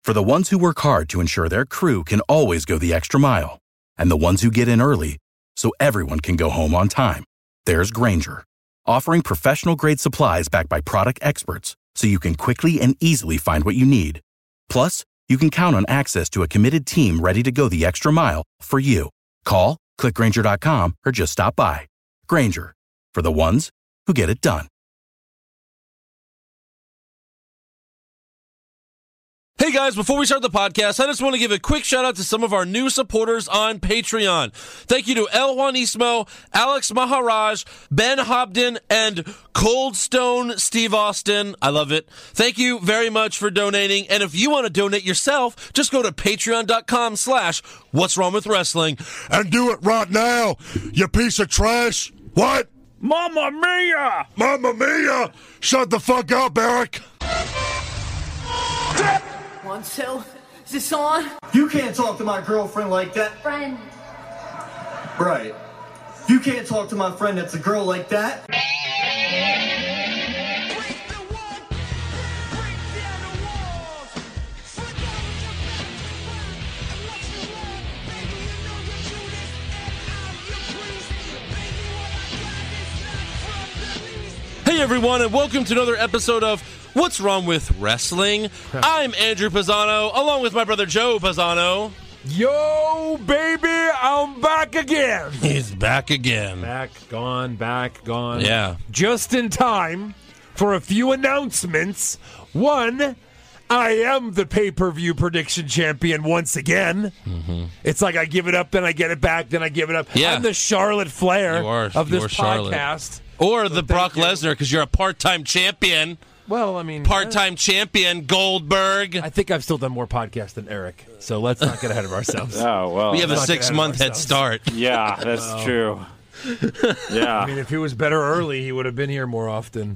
For the ones who work hard to ensure their crew can always go the extra mile, and the ones who get in early so everyone can go home on time, there's Grainger, offering professional-grade supplies backed by product experts so you can quickly and easily find what you need. Plus, you can count on access to a committed team ready to go the extra mile for you. Call, click Grainger.com, or just stop by. Grainger, for the ones who get it done. Hey guys, before we start the podcast, I just want to give a quick shout out to some of our new supporters on Patreon. Thank you to El Juanismo, Alex Maharaj, Ben Hobden, and Cold Stone Steve Austin. I love it. Thank you very much for donating. And if you want to donate yourself, just go to patreon.com/What's Wrong With Wrestling. And do it right now, you piece of trash. What? Mamma mia! Mamma mia! Shut the fuck up, Eric. 1, 2, is this on? You can't talk to my girlfriend like that. Friend. Right. You can't talk to my friend that's a girl like that. Hey everyone, and welcome to another episode of What's Wrong With Wrestling? I'm Andrew Pisano, along with my brother Joe Pisano. Yo, baby, I'm back again. He's back again. Back, gone. Yeah. Just in time for a few announcements. One, I am the pay-per-view prediction champion once again. Mm-hmm. It's like I give it up, then I get it back, then I give it up. Yeah. I'm the Charlotte Flair of this Charlotte. podcast. Or the Brock Lesnar, because you're a part-time champion. Well, I mean... Part-time champion, Goldberg. I think I've still done more podcasts than Eric, so let's not get ahead of ourselves. Oh, well. We have a 6-month head start. Yeah, that's true. Yeah. I mean, if he was better early, he would have been here more often.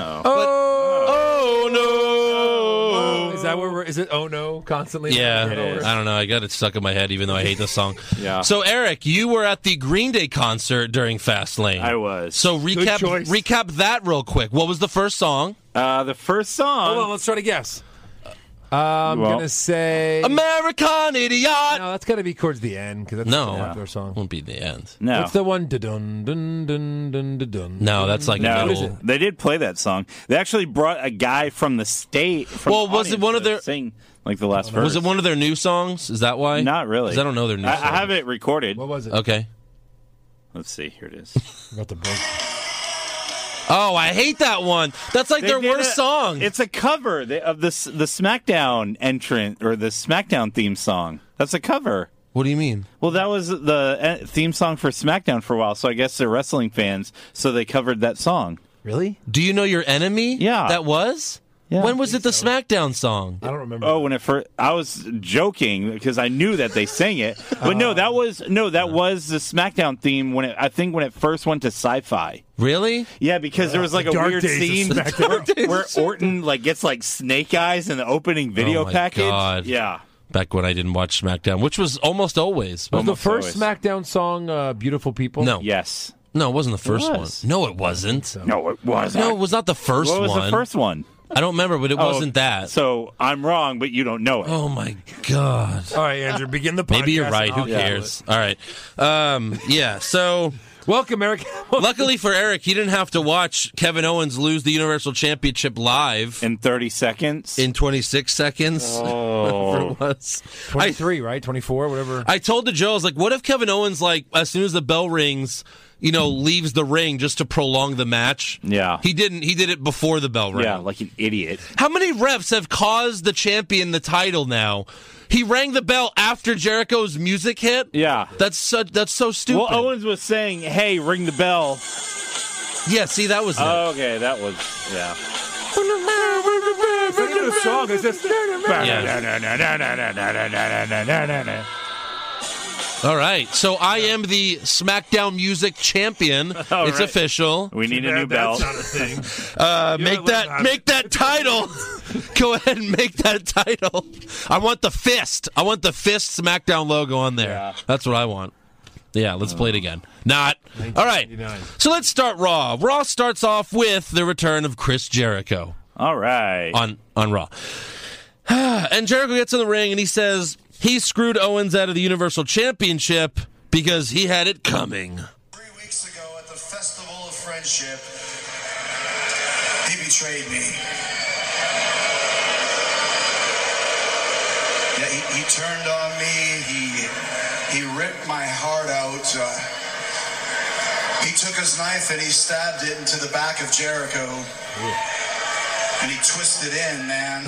Oh, no. Is that where is it? Oh, no, constantly? Yeah, I don't know. I got it stuck in my head, even though I hate the song. Yeah. So, Eric, you were at the Green Day concert during Fastlane. I was. So, recap that real quick. What was the first song? The first song... Hold on, let's try to guess. I'm going to say... American Idiot! No, that's got to be towards the end, because that's a popular song. Won't be the end. No. What's the one? Dun dun dun dun dun dun. No, that's like No, a middle. they did play that song. They actually brought a guy from the state. Was it one of their... Sing, like the last verse. Was it one of their new songs? Is that why? Not really. Because I don't know their new songs. I have it recorded. What was it? Okay. Let's see. Here it is. About the book. Oh, I hate that one. That's like their worst song. It's a cover of the SmackDown entrant, or the SmackDown theme song. That's a cover. What do you mean? Well, that was the theme song for SmackDown for a while, so I guess they're wrestling fans, so they covered that song. Really? Do you know Your Enemy? Yeah. That was? Yeah. When was it the SmackDown song? I don't remember. Oh, when it first, I was joking because I knew that they sang it, but that was the SmackDown theme when it first went to Sci-Fi. Really? Yeah, because there was like a Dark weird days scene of where Orton gets like snake eyes in the opening video Oh my package. God. Yeah. Back when I didn't watch SmackDown, which was almost always. Was the Almost first always. SmackDown song "Beautiful People"? No. Yes. No, it wasn't the first It one. was. No, it wasn't. No, it wasn't. No, it was not the first What one. was the first one? I don't remember, but it wasn't that. So I'm wrong, but you don't know it. Oh my God. All right, Andrew, begin the podcast. Maybe you're right. Who I'll cares? All right. Yeah, so Welcome, Eric. luckily for Eric, he didn't have to watch Kevin Owens lose the Universal Championship live In 30 seconds. in 26 seconds. Oh. Whatever it was. 23, right? 24, whatever. I told the Joe, I was like, what if Kevin Owens, like, as soon as the bell rings, leaves the ring just to prolong the match? Yeah. He didn't. He did it before the bell rang. Yeah, like an idiot. How many refs have caused the champion the title now? He rang the bell after Jericho's music hit? Yeah. That's so stupid. Well, Owens was saying, hey, ring the bell. Yeah, see, that was it. Okay, that was, yeah. It's not even a song. It's just... All right, so I am the SmackDown Music Champion. It's right. official. We need a new belt. That's not a thing. Make that title. Go ahead and make that title. I want the fist. I want the fist SmackDown logo on there. Yeah. That's what I want. Yeah, let's play it again. Not. All right. So let's start Raw. Raw starts off with the return of Chris Jericho. All right. On Raw. And Jericho gets in the ring and he says he screwed Owens out of the Universal Championship because he had it coming. 3 weeks ago at the Festival of Friendship, he betrayed me. Yeah, he turned on me. He ripped my heart out. He took his knife and he stabbed it into the back of Jericho. And he twisted in, man.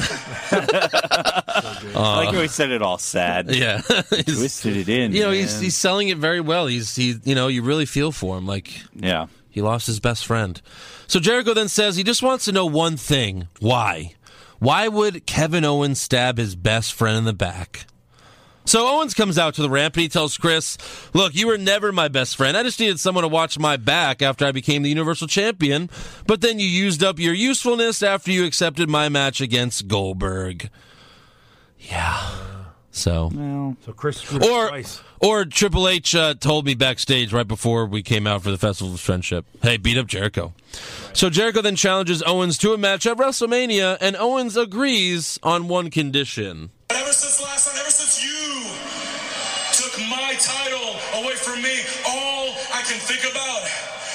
I like how he said it all sad. Yeah. Twisted it in. You know, man. he's selling it very well. You really feel for him. Like, Yeah. he lost his best friend. So Jericho then says he just wants to know one thing. Why? Why would Kevin Owens stab his best friend in the back? So Owens comes out to the ramp and he tells Chris, look, you were never my best friend. I just needed someone to watch my back after I became the Universal Champion. But then you used up your usefulness after you accepted my match against Goldberg. Yeah. So Chris screwed up twice. or Triple H told me backstage right before we came out for the Festival of Friendship, hey, beat up Jericho. Right. So Jericho then challenges Owens to a match at WrestleMania, and Owens agrees on one condition. Ever since last night, ever since you took my title away from me, all I can think about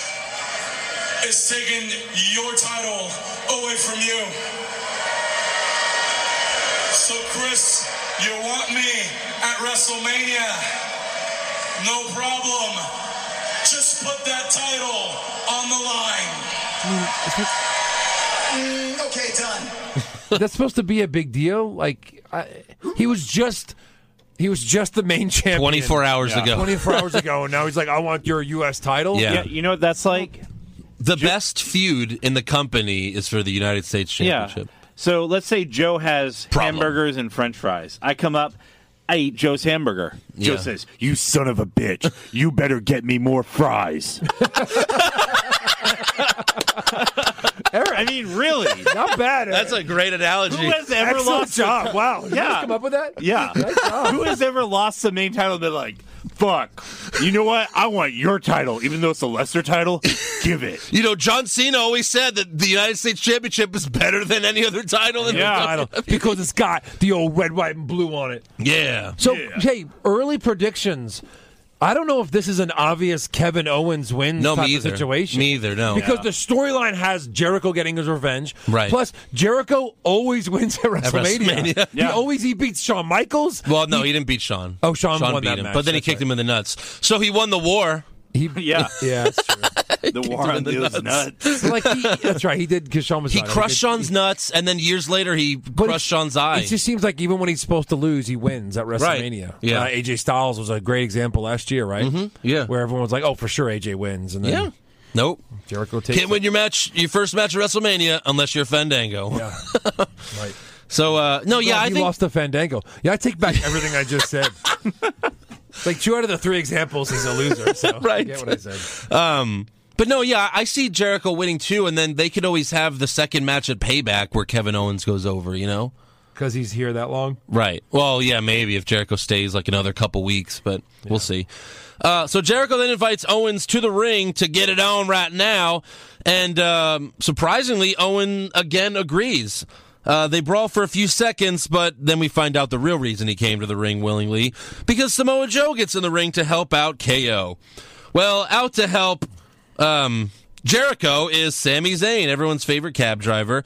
is taking your title away from you. So, Chris, you want me at WrestleMania? No problem. Just put that title on the line. Okay, done. That's supposed to be a big deal. Like he was just the main champion 24 hours ago. 24 hours ago, and now he's like, I want your U.S. title. Yeah. Yeah, you know what that's like? The best feud in the company is for the United States Championship. Yeah. So let's say Joe has hamburgers and French fries. I come up, I eat Joe's hamburger. Joe says, "You son of a bitch! You better get me more fries." I mean, really, Not bad. That's a great analogy. who has ever Excellent lost? job. Wow. You guys come up with that? Yeah. Nice job. Who has ever lost the main title and been like, fuck, you know what? I want your title, even though it's a lesser title. Give it. You know, John Cena always said that the United States Championship is better than any other title in the Title, because it's got the old red, white, and blue on it. Yeah. So, hey, early predictions. I don't know if this is an obvious Kevin Owens wins No, type me of either. situation. Me either, no. Because the storyline has Jericho getting his revenge. Right. Plus, Jericho always wins at WrestleMania. WrestleMania. He beats Shawn Michaels. Well, no, he didn't beat Shawn. Oh, Shawn won beat that him, match. but then he That's kicked right. him in the nuts. So he won the war. Yeah. Yeah, that's true. The war on those nuts. That's right. He did because Shawn was. He crushed Shawn's nuts, and then years later he crushed Shawn's eye. It just seems like even when he's supposed to lose, he wins at WrestleMania. Right. Yeah. AJ Styles was a great example last year, right? Mm-hmm. Yeah. Where everyone was like, "Oh, for sure, AJ wins," and then Yeah. Nope. Jericho takes Can't win your first match at WrestleMania unless you're Fandango. Yeah. Right. So, I He think lost to Fandango. Yeah, I take back everything I just said. Like 2 out of the 3 examples, he's a loser. So Right. I get what I said. But no, yeah, I see Jericho winning too, and then they could always have the second match at Payback where Kevin Owens goes over, you know? Because he's here that long. Right. Well, yeah, maybe if Jericho stays like another couple weeks, but we'll see. So Jericho then invites Owens to the ring to get it on right now, and surprisingly, Owen again agrees. They brawl for a few seconds, but then we find out the real reason he came to the ring willingly, because Samoa Joe gets in the ring to help out KO. Well, out to help Jericho is Sami Zayn, everyone's favorite cab driver.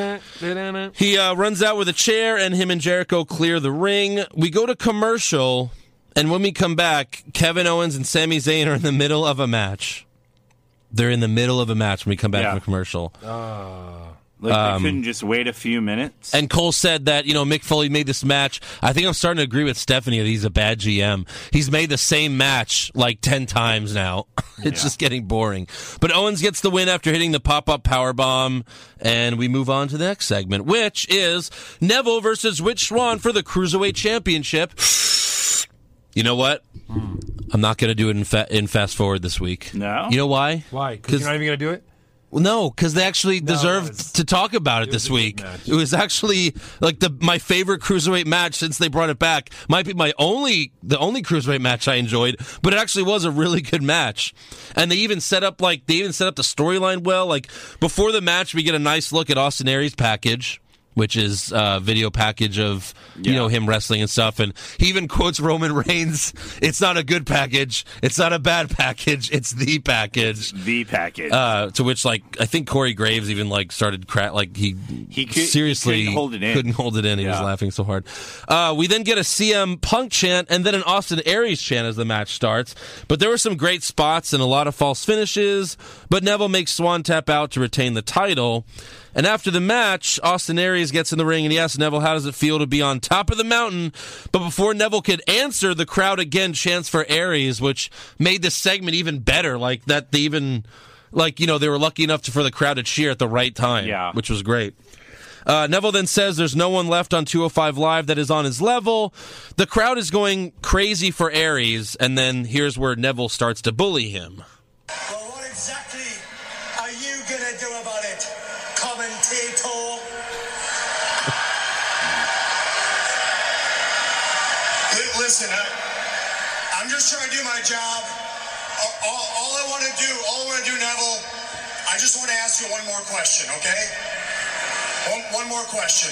He runs out with a chair, and him and Jericho clear the ring. We go to commercial, and when we come back, Kevin Owens and Sami Zayn are in the middle of a match. They're in the middle of a match when we come back from the commercial. Like they couldn't just wait a few minutes. And Cole said that, Mick Foley made this match. I think I'm starting to agree with Stephanie that he's a bad GM. He's made the same match like 10 times now. It's just getting boring. But Owens gets the win after hitting the pop-up powerbomb, and we move on to the next segment, which is Neville versus Rich Swann for the Cruiserweight Championship. You know what? I'm not going to do it in Fast Forward this week. No? You know why? Why? Because you're not even going to do it? Well, no, because they actually deserved to talk about it this week. It was actually like my favorite Cruiserweight match since they brought it back. Might be the only Cruiserweight match I enjoyed, but it actually was a really good match. And they even set up the storyline well. Like before the match, we get a nice look at Austin Aries' package. which is a video package of, him wrestling and stuff. And he even quotes Roman Reigns, it's not a good package. It's not a bad package. It's the package. The package. To which, I think Corey Graves even, started he seriously couldn't hold it in. He was laughing so hard. We then get a CM Punk chant and then an Austin Aries chant as the match starts. But there were some great spots and a lot of false finishes. But Neville makes Swan tap out to retain the title. And after the match, Austin Aries gets in the ring and he asks Neville, how does it feel to be on top of the mountain? But before Neville could answer, the crowd again chants for Aries, which made the segment even better. They were lucky enough for the crowd to cheer at the right time, which was great. Neville then says there's no one left on 205 Live that is on his level. The crowd is going crazy for Aries, and then here's where Neville starts to bully him. Well, what exactly are you going to do about it, commentator? Listen, I'm just trying to do my job. All I want to do, Neville, I just want to ask you one more question, okay? One more question.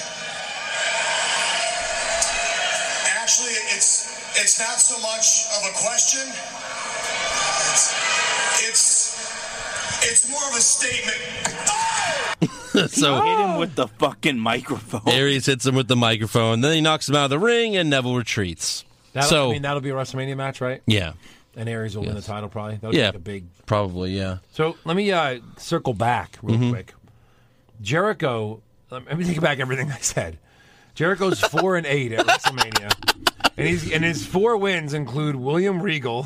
Actually, it's not so much of a question. It's more of a statement. So hit him with the fucking microphone. Aries hits him with the microphone. Then he knocks him out of the ring, and Neville retreats. That'll be a WrestleMania match, right? Yeah. And Aries will win the title, probably. That would be a big... Probably, yeah. So let me circle back real quick. Jericho... Let me take back everything I said. Jericho's 4-8 at WrestleMania. And his 4 wins include William Regal.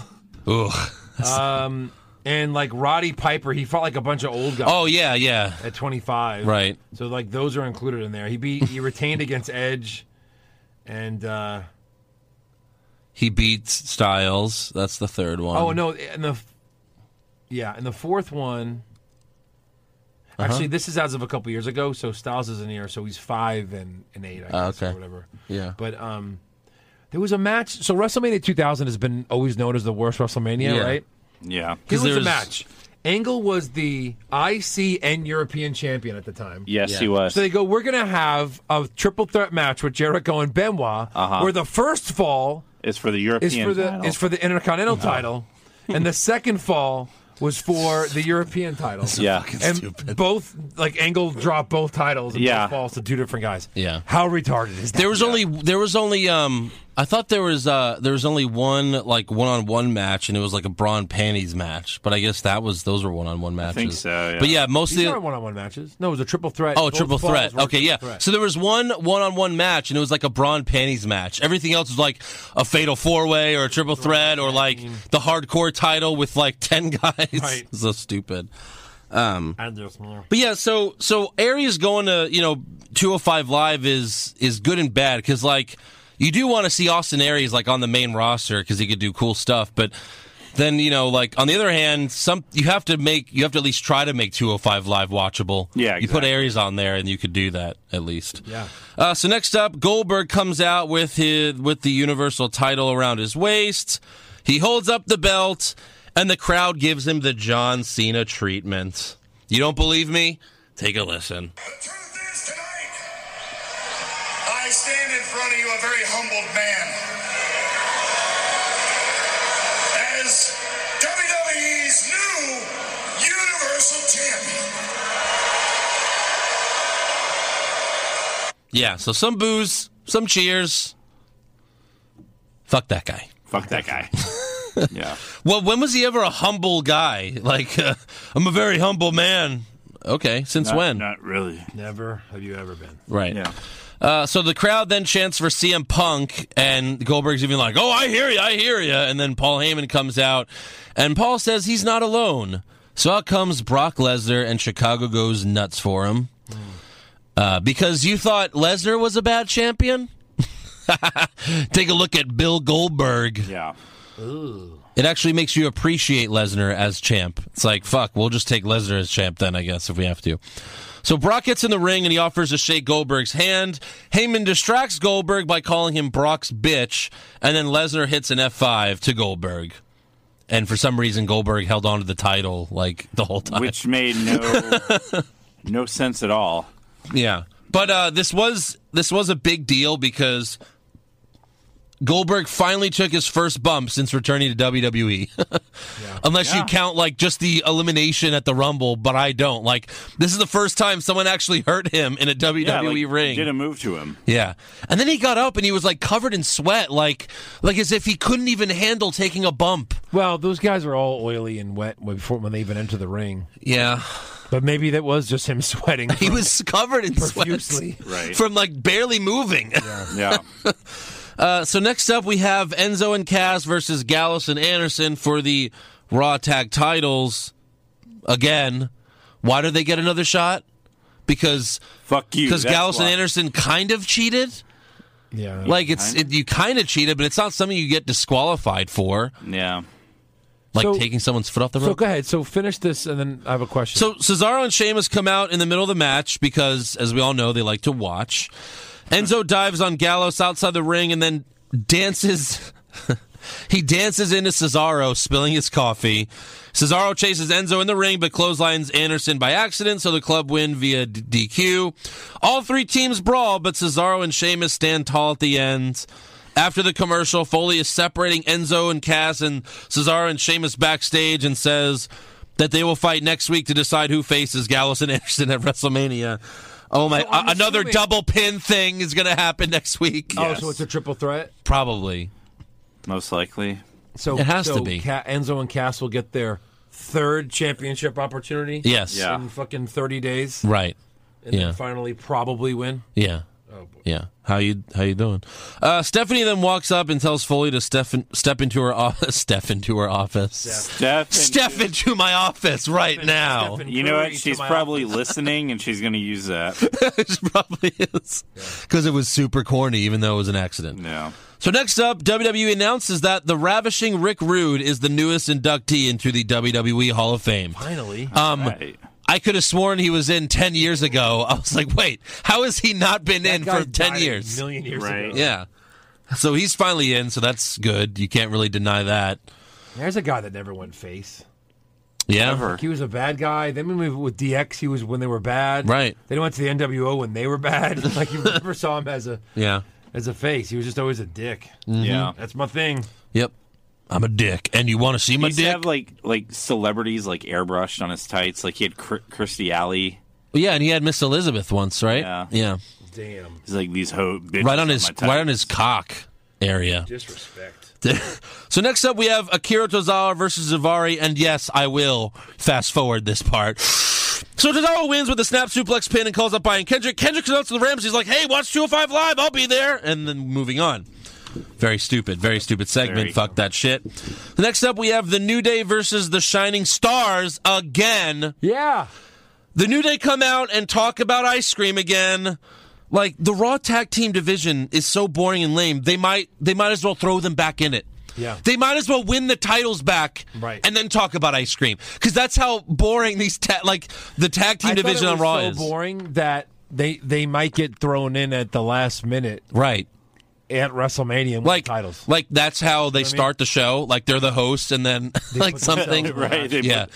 Ugh. And Roddy Piper, he fought a bunch of old guys. Oh yeah. At 25, right? So those are included in there. He retained against Edge, and he beat Styles. That's the third one. Oh no, and the fourth one. Actually, this is as of a couple years ago. So Styles isn't here, so he's 5-8, I guess, or whatever. Yeah, but there was a match. So WrestleMania 2000 has been always known as the worst WrestleMania, right? Yeah. Because there was a match. Angle was the IC and European champion at the time. Yes, he was. So they go, we're going to have a triple threat match with Jericho and Benoit, where the first fall is for the European title. Is for the Intercontinental title, and the second fall was for the European title. Yeah. And stupid. Both, Angle dropped both titles and both falls to 2 different guys. Yeah. How retarded is that? There was only I thought there was only one one-on-one match, and it was a bra and panties match. But I guess those were one-on-one matches. I think so. Yeah. But yeah, mostly these aren't one-on-one matches. No, it was a triple threat. Oh, triple threat. Okay, yeah. Threat. So there was one-on-one match, and it was a bra and panties match. Everything else was a fatal 4-way or a triple threat or the hardcore title with 10 guys. Right. So stupid. And there's more. But yeah, so Aries going to 205 Live is good and bad because you do want to see Austin Aries on the main roster because he could do cool stuff, but then on the other hand, you have to at least try to make 205 Live watchable. Yeah, exactly. You put Aries on there, and you could do that at least. Yeah. So next up, Goldberg comes out with the Universal title around his waist. He holds up the belt, and the crowd gives him the John Cena treatment. You don't believe me? Take a listen. The truth is, tonight, I stand in front of you a very humbled man. As WWE's new Universal Champion. Yeah, so some boos, some cheers. Fuck that guy. Fuck that guy. Yeah. Well, when was he ever a humble guy? I'm a very humble man. Okay, since when? Not really. Never have you ever been. Right. Yeah. So the crowd then chants for CM Punk, and Goldberg's even oh, I hear you. And then Paul Heyman comes out, and Paul says he's not alone. So out comes Brock Lesnar, and Chicago goes nuts for him. Because you thought Lesnar was a bad champion? Take a look at Bill Goldberg. Yeah. Ooh. It actually makes you appreciate Lesnar as champ. It's fuck, we'll just take Lesnar as champ then, I guess, if we have to. So Brock gets in the ring, and he offers to shake Goldberg's hand. Heyman distracts Goldberg by calling him Brock's bitch, and then Lesnar hits an F5 to Goldberg. And for some reason, Goldberg held on to the title, the whole time. Which made no sense at all. Yeah. But this was a big deal because Goldberg finally took his first bump since returning to WWE. Unless you count like just the elimination at the Rumble, but I don't. Like, this is the first time someone actually hurt him in a WWE ring. Did a move to him. Yeah. And then he got up and he was like covered in sweat, like as if he couldn't even handle taking a bump. Well, those guys are all oily and wet when they even enter the ring. Yeah. But maybe that was just him sweating. He was covered in profusely. Sweat from like barely moving. Yeah. So next up, we have Enzo and Cass versus Gallows and Anderson for the Raw Tag titles. Again, why did they get another shot? Because fuck you. Because Gallows and Anderson kind of cheated. Yeah, like you kind of cheated, but it's not something you get disqualified for. Yeah. Like taking someone's foot off the rope. So go ahead. So finish this, and then I have a question. So Cesaro and Sheamus come out in the middle of the match because, as we all know, they like to watch. Enzo dives on Gallows outside the ring and then dances. He dances into Cesaro, spilling his coffee. Cesaro chases Enzo in the ring, but clotheslines Anderson by accident, so the club win via DQ. All three teams brawl, but Cesaro and Sheamus stand tall at the end. After the commercial, Foley is separating Enzo and Cass and Cesaro and Sheamus backstage and says that they will fight next week to decide who faces Gallows and Anderson at WrestleMania. Oh my! Another double pin thing is going to happen next week. Oh, so it's a triple threat? Probably. Most likely. So it has to be. Enzo and Cass will get their third championship opportunity. Yes. In fucking 30 days. Right. And then finally probably win. Yeah. Oh, boy. Yeah. How you doing? Stephanie then walks up and tells Foley to step into her office. Step into her office. Step into my office right now. You know what? She's probably listening, and she's going to use that. She probably is. Because it was super corny, even though it was an accident. Yeah. So next up, WWE announces that the ravishing Rick Rude is the newest inductee into the WWE Hall of Fame. Finally. Right. I could have sworn he was in 10 years ago. I was like, wait, how has he not been in for 10 years? A million years ago. Yeah. So he's finally in, so that's good. You can't really deny that. There's a guy that never went face. Yeah. Like he was a bad guy. Then we moved with DX, he was when they were bad. Right. Then he went to the NWO when they were bad. Like you never saw him as a face. He was just always a dick. Mm-hmm. Yeah. That's my thing. Yep. I'm a dick. And you want to see my dick? He used to have like celebrities like airbrushed on his tights. Like he had Kirstie Alley. Well, yeah, and he had Miss Elizabeth once, right? Yeah. Damn. He's like these bitches right on his cock area. Disrespect. So next up, we have Akira Tozawa versus Zavari, and yes, I will fast forward this part. So Tozawa wins with a snap suplex pin and calls up Brian Kendrick. Kendrick comes out to the Rams. He's like, "Hey, watch 205 Live. I'll be there." And then moving on. Very stupid segment. Fuck that shit. Next up, we have the New Day versus the Shining Stars again. Yeah. The New Day come out and talk about ice cream again. Like, the Raw Tag Team division is so boring and lame, they might as well throw them back in it. Yeah. They might as well win the titles back and then talk about ice cream. Because that's how boring these the tag team division on Raw is. So boring that they might get thrown in at the last minute. Right. At WrestleMania with titles. Like, that's how they start the show. Like, they're the host, and then, like, something. Right.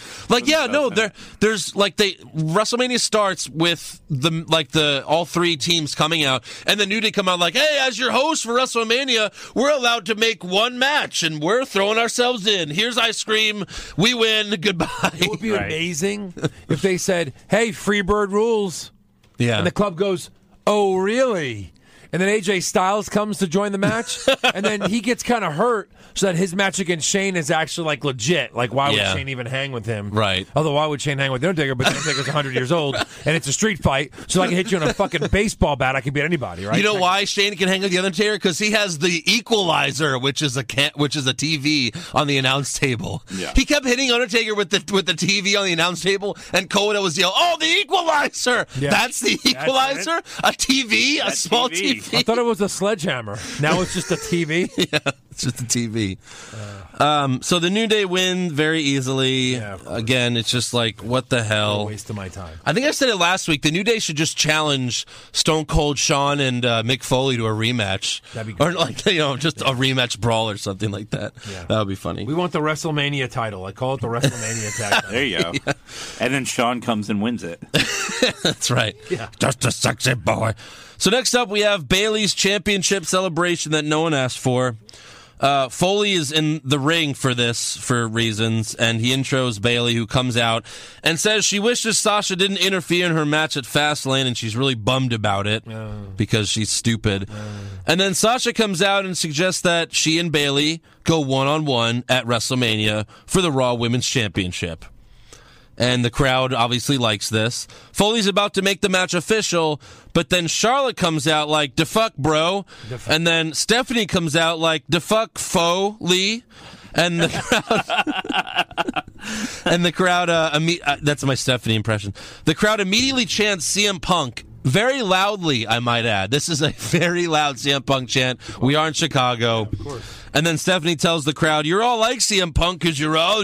There's, like, WrestleMania starts with, all three teams coming out, and the New Day come out like, hey, as your host for WrestleMania, we're allowed to make one match, and we're throwing ourselves in. Here's ice cream. We win. Goodbye. It would be amazing if they said, hey, Freebird rules. Yeah. And the club goes, oh, really? And then AJ Styles comes to join the match, and then he gets kind of hurt, so that his match against Shane is actually like legit. Like, why would Shane even hang with him? Right. Although, why would Shane hang with The Undertaker? But The Undertaker's 100 years old, and it's a street fight, so I can hit you on a fucking baseball bat. I can beat anybody, right? You know why Shane can hang with The Undertaker? Because he has the Equalizer, which is a TV on the announce table. Yeah. He kept hitting Undertaker with the TV on the announce table, and Coda was yelling, "Oh, the Equalizer! Yeah. That's the Equalizer! A TV, a small TV." I thought it was a sledgehammer. Now it's just a TV. Yeah, It's just the TV. So the New Day win very easily. Yeah, Again, it's just like, what the hell? Waste of my time. I think I said it last week. The New Day should just challenge Stone Cold Sean and Mick Foley to a rematch. That'd be great. Or like, just a rematch brawl or something like that. Yeah. That would be funny. We want the WrestleMania title. I call it the WrestleMania tag title. There you go. Yeah. And then Sean comes and wins it. That's right. Yeah. Just a sexy boy. So next up, we have Bayley's championship celebration that no one asked for. Foley is in the ring for this for reasons, and he intros Bayley, who comes out and says she wishes Sasha didn't interfere in her match at Fastlane, and she's really bummed about it because she's stupid. And then Sasha comes out and suggests that she and Bayley go one-on-one at WrestleMania for the Raw Women's Championship. And the crowd obviously likes this. Foley's about to make the match official, but then Charlotte comes out like, "Da fuck, bro." And then Stephanie comes out like, "Da fuck, Foley." And the crowd, that's my Stephanie impression. The crowd immediately chants CM Punk. Very loudly, I might add. This is a very loud CM Punk chant. We are in Chicago. Of course. And then Stephanie tells the crowd, "You're all like CM Punk because you're all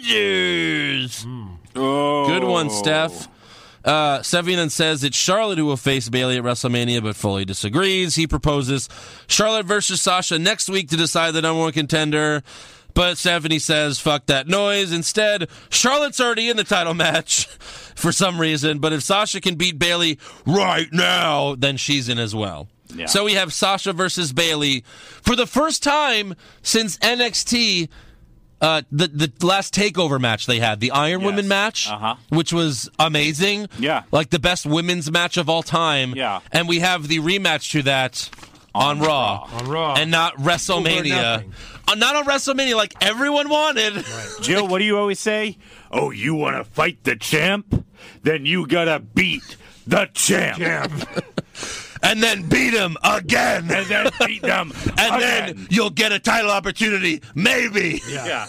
losers." Oh. Good one, Steph. Stephanie then says it's Charlotte who will face Bayley at WrestleMania, but Foley disagrees. He proposes Charlotte versus Sasha next week to decide the number one contender. But Stephanie says, fuck that noise. Instead, Charlotte's already in the title match for some reason. But if Sasha can beat Bayley right now, then she's in as well. Yeah. So we have Sasha versus Bayley for the first time since NXT. The last TakeOver match they had, the Iron Women match, which was amazing. Yeah. Like the best women's match of all time. Yeah. And we have the rematch to that on Raw. On Raw. And not WrestleMania. Not on WrestleMania like everyone wanted. Right. Jill, what do you always say? Oh, you want to fight the champ? Then you got to beat the champ. And then beat him again. And then beat them and then you'll get a title opportunity. Maybe. Yeah.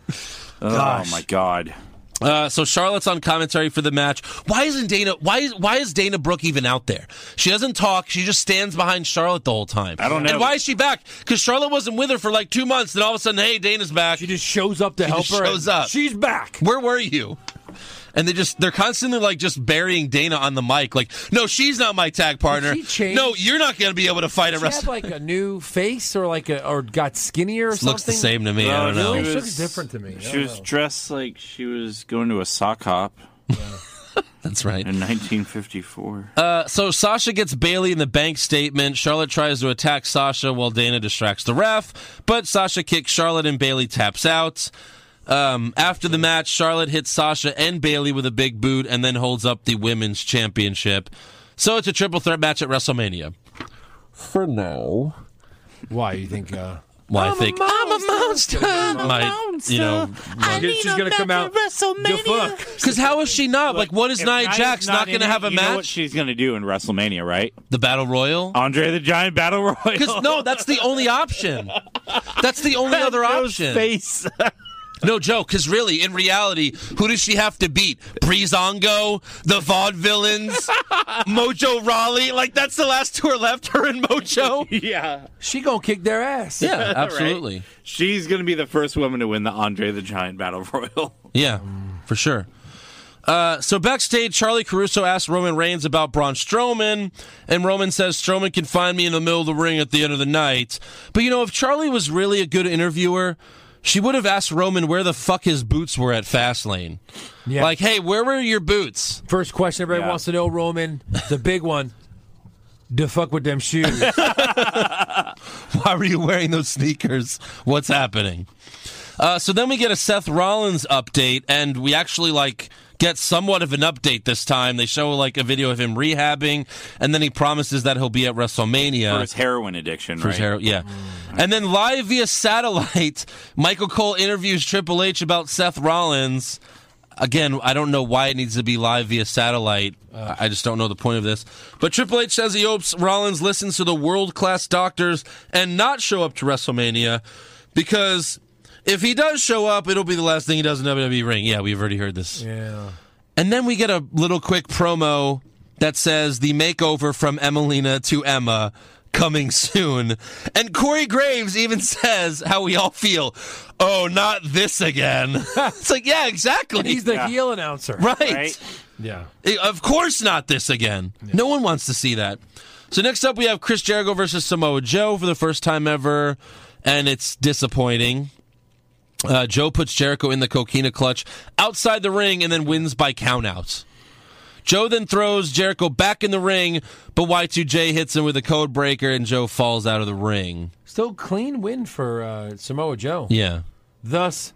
Oh, my God. So Charlotte's on commentary for the match. Why isn't Dana? Why is Dana Brooke even out there? She doesn't talk. She just stands behind Charlotte the whole time. I don't know. And why is she back? Because Charlotte wasn't with her for like 2 months. Then all of a sudden, hey, Dana's back. She just shows up to help her. Shows up. She's back. Where were you? And they're constantly like just burying Dana on the mic. Like, no, she's not my tag partner. Did she change? No, you're not going to be able to fight a Does she have like a new face or or got skinnier or something? Looks the same to me. I don't know. It looks different to me. She was dressed like she was going to a sock hop. That's right. In 1954. So Sasha gets Bayley in the bank statement. Charlotte tries to attack Sasha while Dana distracts the ref, but Sasha kicks Charlotte and Bayley taps out. After the match, Charlotte hits Sasha and Bayley with a big boot and then holds up the women's championship. So it's a triple threat match at WrestleMania. For now. Why, you think... I'm a monster. She's going to come out. Because how is she not? Like, what is Nia Jax not going to have a match? You know what she's going to do in WrestleMania, right? The Battle Royal? Andre the Giant Battle Royal. Because, no, that's the only option. That's the only other option. Face. No joke, because really, in reality, who does she have to beat? Breezango, the Vaudevillains, Mojo Rawley? Like, that's the last two are left, her and Mojo? Yeah. She gonna kick their ass. Yeah, absolutely. Right? She's going to be the first woman to win the Andre the Giant Battle Royal. Yeah, for sure. So backstage, Charlie Caruso asks Roman Reigns about Braun Strowman, and Roman says Strowman can find me in the middle of the ring at the end of the night. But, if Charlie was really a good interviewer, she would have asked Roman where the fuck his boots were at Fastlane. Yeah. Like, hey, where were your boots? First question everybody wants to know, Roman, the big one. The fuck with them shoes. Why were you wearing those sneakers? What's happening? So then we get a Seth Rollins update, and we actually, get somewhat of an update this time. They show, a video of him rehabbing, and then he promises that he'll be at WrestleMania. For his heroin addiction, right? Yeah. And then live via satellite, Michael Cole interviews Triple H about Seth Rollins. Again, I don't know why it needs to be live via satellite. I just don't know the point of this. But Triple H says he hopes Rollins listens to the world-class doctors and not show up to WrestleMania, because if he does show up, it'll be the last thing he does in WWE ring. Yeah, we've already heard this. Yeah. And then we get a little quick promo that says the makeover from Emelina to Emma coming soon. And Corey Graves even says how we all feel. Oh, not this again. It's like, yeah, exactly. He's the heel announcer. Right. Yeah. Of course not this again. Yeah. No one wants to see that. So next up we have Chris Jericho versus Samoa Joe for the first time ever, and it's disappointing. Joe puts Jericho in the coquina clutch outside the ring and then wins by countouts. Joe then throws Jericho back in the ring, but Y2J hits him with a code breaker and Joe falls out of the ring. Still clean win for Samoa Joe. Yeah. Thus,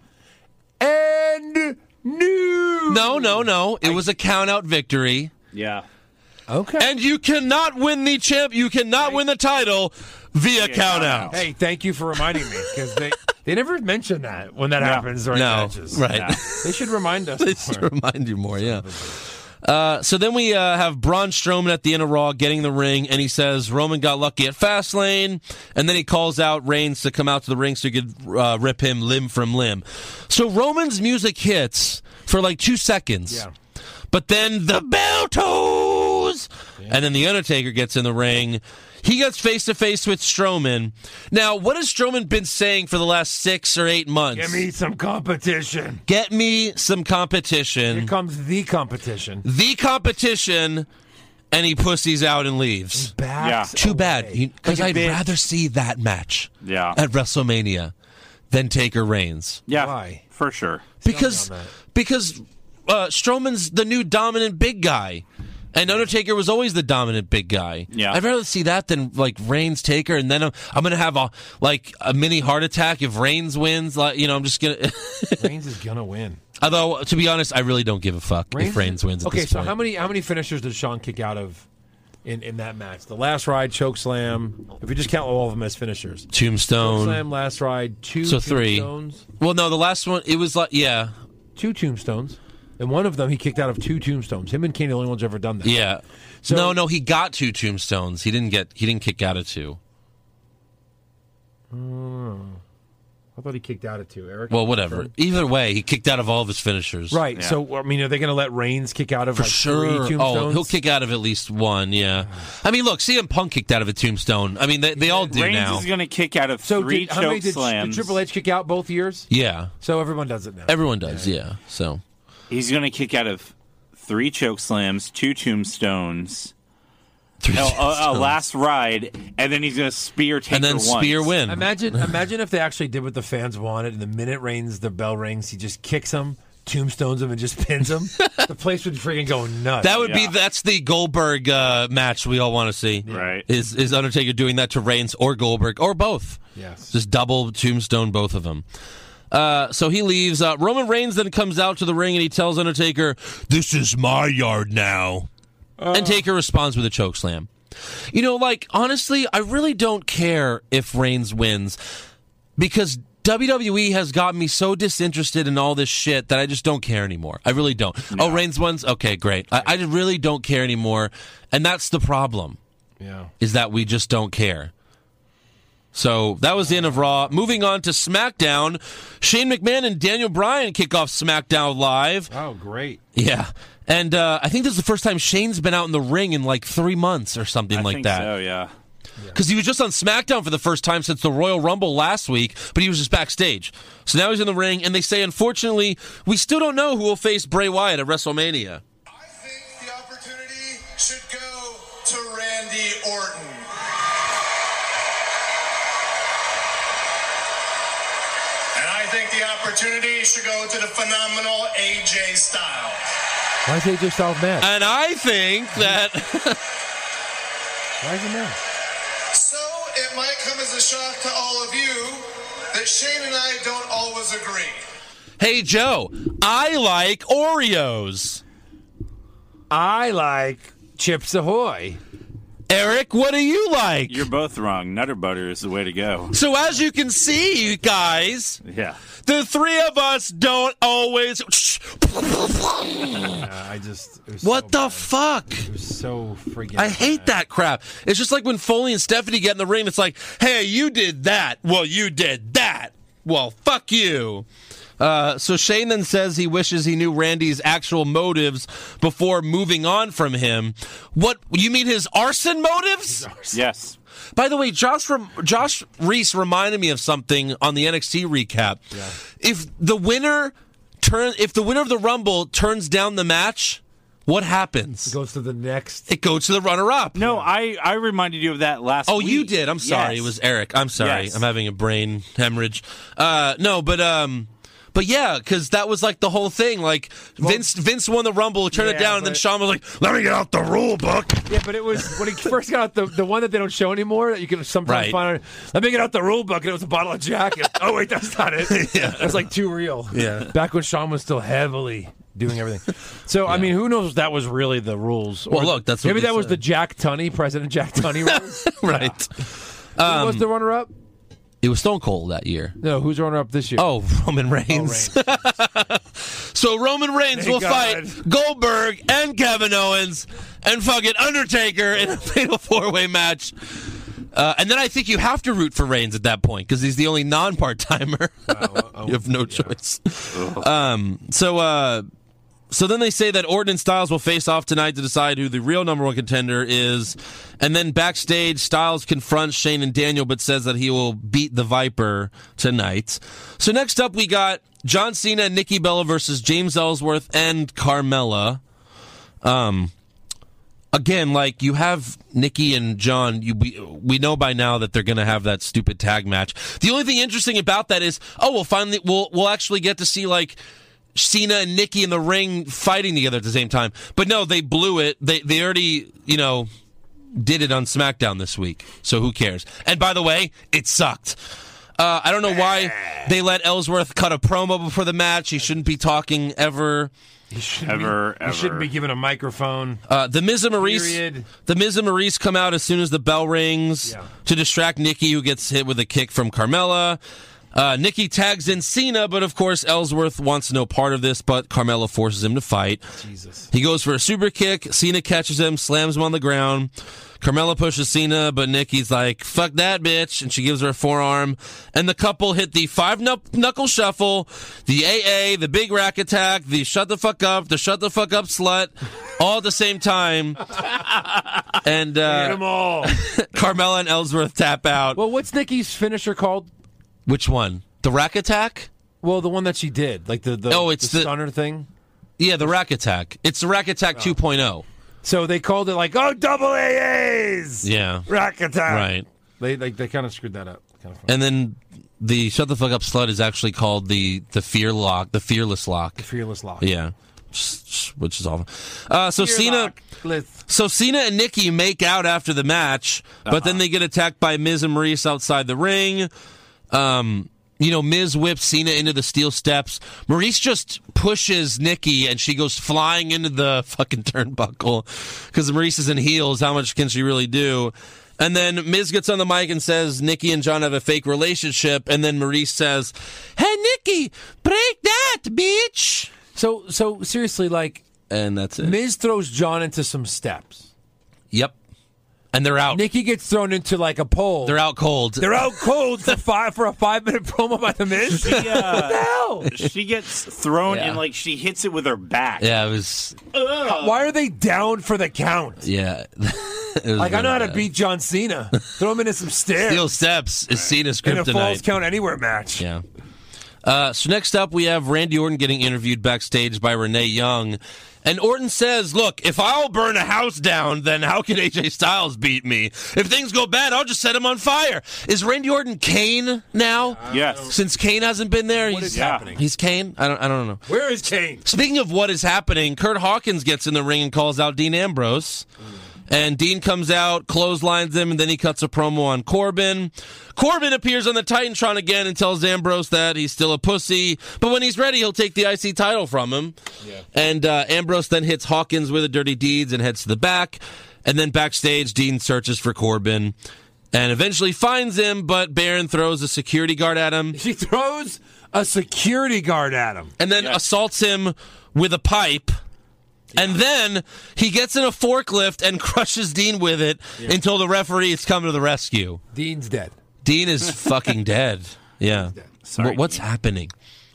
and new. No. It was a countout victory. Yeah. Okay. And you cannot win the You cannot win the title via countout. Hey, thank you for reminding me, because they never mention that when that happens during matches. Right. Yeah. They should remind us. They should remind you more, yeah. So then we have Braun Strowman at the end of Raw getting the ring, and he says Roman got lucky at Fastlane, and then he calls out Reigns to come out to the ring so he could rip him limb from limb. So Roman's music hits for like 2 seconds. Yeah. But then the bell tolls, and then the Undertaker gets in the ring. He gets face-to-face with Strowman. Now, what has Strowman been saying for the last 6 or 8 months? Give me some competition. Get me some competition. Here comes the competition. The competition, and he pussies out and leaves. Too bad, because I'd rather see that match at WrestleMania than Taker Reigns. Yeah, why? For sure. Because Strowman's the new dominant big guy. And Undertaker was always the dominant big guy. Yeah. I'd rather see that than like Reigns Taker, and then I'm going to have a mini heart attack if Reigns wins. I'm just going to. Reigns is going to win. Although, to be honest, I really don't give a fuck if Reigns wins. At this point. How many finishers did Shawn kick out of in that match? The last ride, chokeslam. If we just count all of them as finishers, Tombstone, chokeslam, last ride, 2 so 3. Tombstones. Well, no, the last one it was 2 tombstones. And one of them, he kicked out of 2 tombstones. Him and Kane are the only ones ever done that. Yeah. So, no, he got 2 tombstones. He didn't kick out of 2. I thought he kicked out of 2, Eric. Well, whatever. Either way, he kicked out of all of his finishers. Right. Yeah. So, are they going to let Reigns kick out of For 3 sure. tombstones? He'll kick out of at least 1, yeah. I mean, look, CM Punk kicked out of a tombstone. I mean, they all do Reigns now. Reigns is going to kick out of 3 how many did chokeslams. Triple H kick out both years? Yeah. So everyone does it now. Everyone does, yeah. So he's going to kick out of 3 chokeslams, 2 tombstones, a last ride, and then he's going to spear Taker and then once. spear win. Imagine if they actually did what the fans wanted, and the minute the bell rings, he just kicks him, tombstones him, and just pins him. The place would freaking go nuts. That would that's the Goldberg match we all want to see. Right. Is Undertaker doing that to Reigns or Goldberg or both? Yes. Just double tombstone both of them. So he leaves. Roman Reigns then comes out to the ring and he tells Undertaker, "This is my yard now." And Taker responds with a chokeslam. Honestly, I really don't care if Reigns wins because WWE has got me so disinterested in all this shit that I just don't care anymore. I really don't. No. Oh, Reigns wins? Okay, great. I really don't care anymore. And that's the problem. Yeah. Is that we just don't care. So that was the end of Raw. Moving on to SmackDown. Shane McMahon and Daniel Bryan kick off SmackDown Live. Oh, great. Yeah. And I think this is the first time Shane's been out in the ring in 3 months or something like that. So, yeah. Because he was just on SmackDown for the first time since the Royal Rumble last week, but he was just backstage. So now he's in the ring, and they say, unfortunately, we still don't know who will face Bray Wyatt at WrestleMania. I think the opportunity should go to Randy Orton. And I think the opportunity should go to the phenomenal AJ Styles. Why is AJ Styles mad? And I think that... Why is he mad? So it might come as a shock to all of you that Shane and I don't always agree. Hey, Joe, I like Oreos. I like Chips Ahoy. Eric, what do you like? You're both wrong. Nutter butter is the way to go. So as you can see, you guys... Yeah. The three of us don't always... What the fuck? It was so freaking I hate that crap. It's just like when Foley and Stephanie get in the ring, it's like, hey, you did that. Well, you did that. Well, fuck you. So Shane then says he wishes he knew Randy's actual motives before moving on from him. What, you mean his arson motives? Yes. By the way, Josh Reese reminded me of something on the NXT recap. Yeah. If the winner of the Rumble turns down the match, what happens? It goes to the next. It goes to the runner-up. No, I reminded you of that last week. Oh, you did. I'm sorry. Yes. It was Eric. I'm sorry. Yes. I'm having a brain hemorrhage. But yeah, because that was like the whole thing. Like Vince won the Rumble, turned it down, and then Shawn was like, "Let me get out the rule book." Yeah, but it was when he first got out the one that they don't show anymore that you can sometimes find. Let me get out the rule book, and it was a bottle of Jack. Oh wait, that's not it. Yeah, it was like too real. Yeah, back when Shawn was still heavily doing everything. So I mean, who knows if that was really the rules? Well, look, that's maybe that was the Jack Tunney, President Jack Tunney rules. Right. Who was the runner-up? It was Stone Cold that year. No, who's runner-up this year? Oh, Roman Reigns. So Roman Reigns will fight Goldberg and Kevin Owens and fucking Undertaker in a fatal 4-way match. And then I think you have to root for Reigns at that point because he's the only non-part-timer. You have no choice. So then they say that Orton and Styles will face off tonight to decide who the real number one contender is. And then backstage, Styles confronts Shane and Daniel, but says that he will beat the Viper tonight. So next up, we got John Cena and Nikki Bella versus James Ellsworth and Carmella. Again, like, you have Nikki and John, we know by now that they're going to have that stupid tag match. The only thing interesting about that is, we'll actually get to see, like, Cena and Nikki in the ring fighting together at the same time. But no, they blew it. They already, did it on SmackDown this week. So who cares? And by the way, it sucked. I don't know why they let Ellsworth cut a promo before the match. He shouldn't be talking ever. He shouldn't be given a microphone. The Miz and Maurice come out as soon as the bell rings to distract Nikki, who gets hit with a kick from Carmella. Nikki tags in Cena, but of course Ellsworth wants no part of this, but Carmella forces him to fight. Jesus. He goes for a super kick. Cena catches him, slams him on the ground. Carmella pushes Cena, but Nikki's like, fuck that bitch, and she gives her a forearm. And the couple hit the 5-knuckle shuffle, the AA, the big rack attack, the shut the fuck up slut, all at the same time. And hit them all. Carmella and Ellsworth tap out. Well, what's Nikki's finisher called? Which one? The rack attack? Well, the one that she did, like the stunner thing. Yeah, the rack attack. It's the rack attack 2.0. So they called it like, double AAs. Yeah, rack attack. Right. They kind of screwed that up. Kind of and then the shut the fuck up slut is actually called the fearless lock. The fearless lock. Yeah, which is awful. So Cena and Nikki make out after the match, but then they get attacked by Miz and Maurice outside the ring. Miz whips Cena into the steel steps. Maurice just pushes Nikki, and she goes flying into the fucking turnbuckle because Maurice is in heels. How much can she really do? And then Miz gets on the mic and says Nikki and John have a fake relationship, and then Maurice says, "Hey, Nikki, break that, bitch." So seriously, like, and that's it. Miz throws John into some steps. Yep. And they're out. Nikki gets thrown into like a pole. They're out cold. They're out cold for a 5-minute promo by the Miz. What the hell? She gets thrown and like she hits it with her back. Yeah, it was. Why are they down for the count? Yeah. Like, I know how to beat John Cena. Throw him into some stairs. Steel steps is Cena's kryptonite. In a Falls Count Anywhere match. Yeah. So next up, we have Randy Orton getting interviewed backstage by Renee Young. And Orton says, look, if I'll burn a house down, then how can AJ Styles beat me? If things go bad, I'll just set him on fire. Is Randy Orton Kane now? Yes. Since Kane hasn't been there, what is happening? He's Kane? I don't know. Where is Kane? Speaking of what is happening, Kurt Hawkins gets in the ring and calls out Dean Ambrose. And Dean comes out, clotheslines him, and then he cuts a promo on Corbin. Corbin appears on the Titantron again and tells Ambrose that he's still a pussy, but when he's ready, he'll take the IC title from him. Yeah. And Ambrose then hits Hawkins with a dirty deeds and heads to the back. And then backstage, Dean searches for Corbin and eventually finds him, but Baron throws a security guard at him. He throws a security guard at him. And then assaults him with a pipe. And then he gets in a forklift and crushes Dean with it until the referees come to the rescue. Dean's dead. Dean is fucking dead. Yeah. Sorry, What's Dean. happening?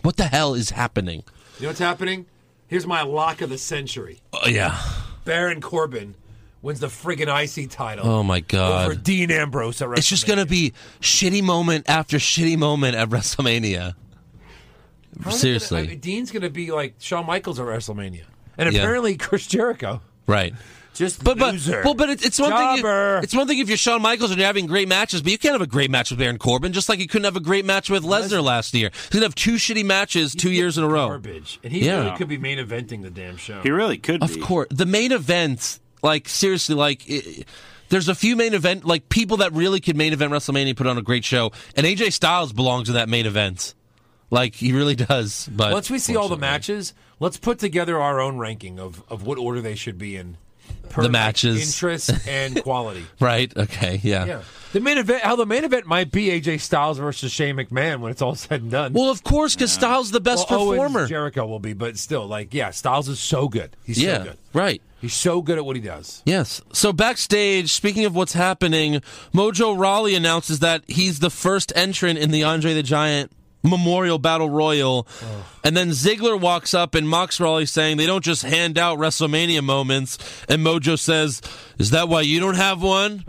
What the hell is happening? You know what's happening? Here's my lock of the century. Yeah. Baron Corbin wins the friggin' IC title. Oh, my God. Over Dean Ambrose at WrestleMania. It's just going to be shitty moment after shitty moment at WrestleMania. Seriously. Dean's going to be like Shawn Michaels at WrestleMania. And apparently Chris Jericho. Right. Just but loser. It's one thing. It's one thing if you're Shawn Michaels and you're having great matches, but you can't have a great match with Baron Corbin. Just like you couldn't have a great match with Lesnar last year. He's gonna have 2 shitty matches 2 years in a row. Garbage. And he really could be main eventing the damn show. He really could. Of course, the main event. Like seriously, there's a few main event people that really could main event WrestleMania, put on a great show, and AJ Styles belongs in that main event. Like he really does. But once we see all the matches, let's put together our own ranking of what order they should be in. The matches, interest, and quality. Right? Okay. Yeah. The main event. How the main event might be AJ Styles versus Shane McMahon when it's all said and done. Well, of course, because Styles is the best performer. Owens, Jericho will be, but still, Styles is so good. He's so good. Right. He's so good at what he does. Yes. So backstage, speaking of what's happening, Mojo Rawley announces that he's the first entrant in the Andre the Giant Memorial Battle Royal. And then Ziggler walks up and mocks Rawley, saying they don't just hand out WrestleMania moments. And Mojo says, "Is that why you don't have one?"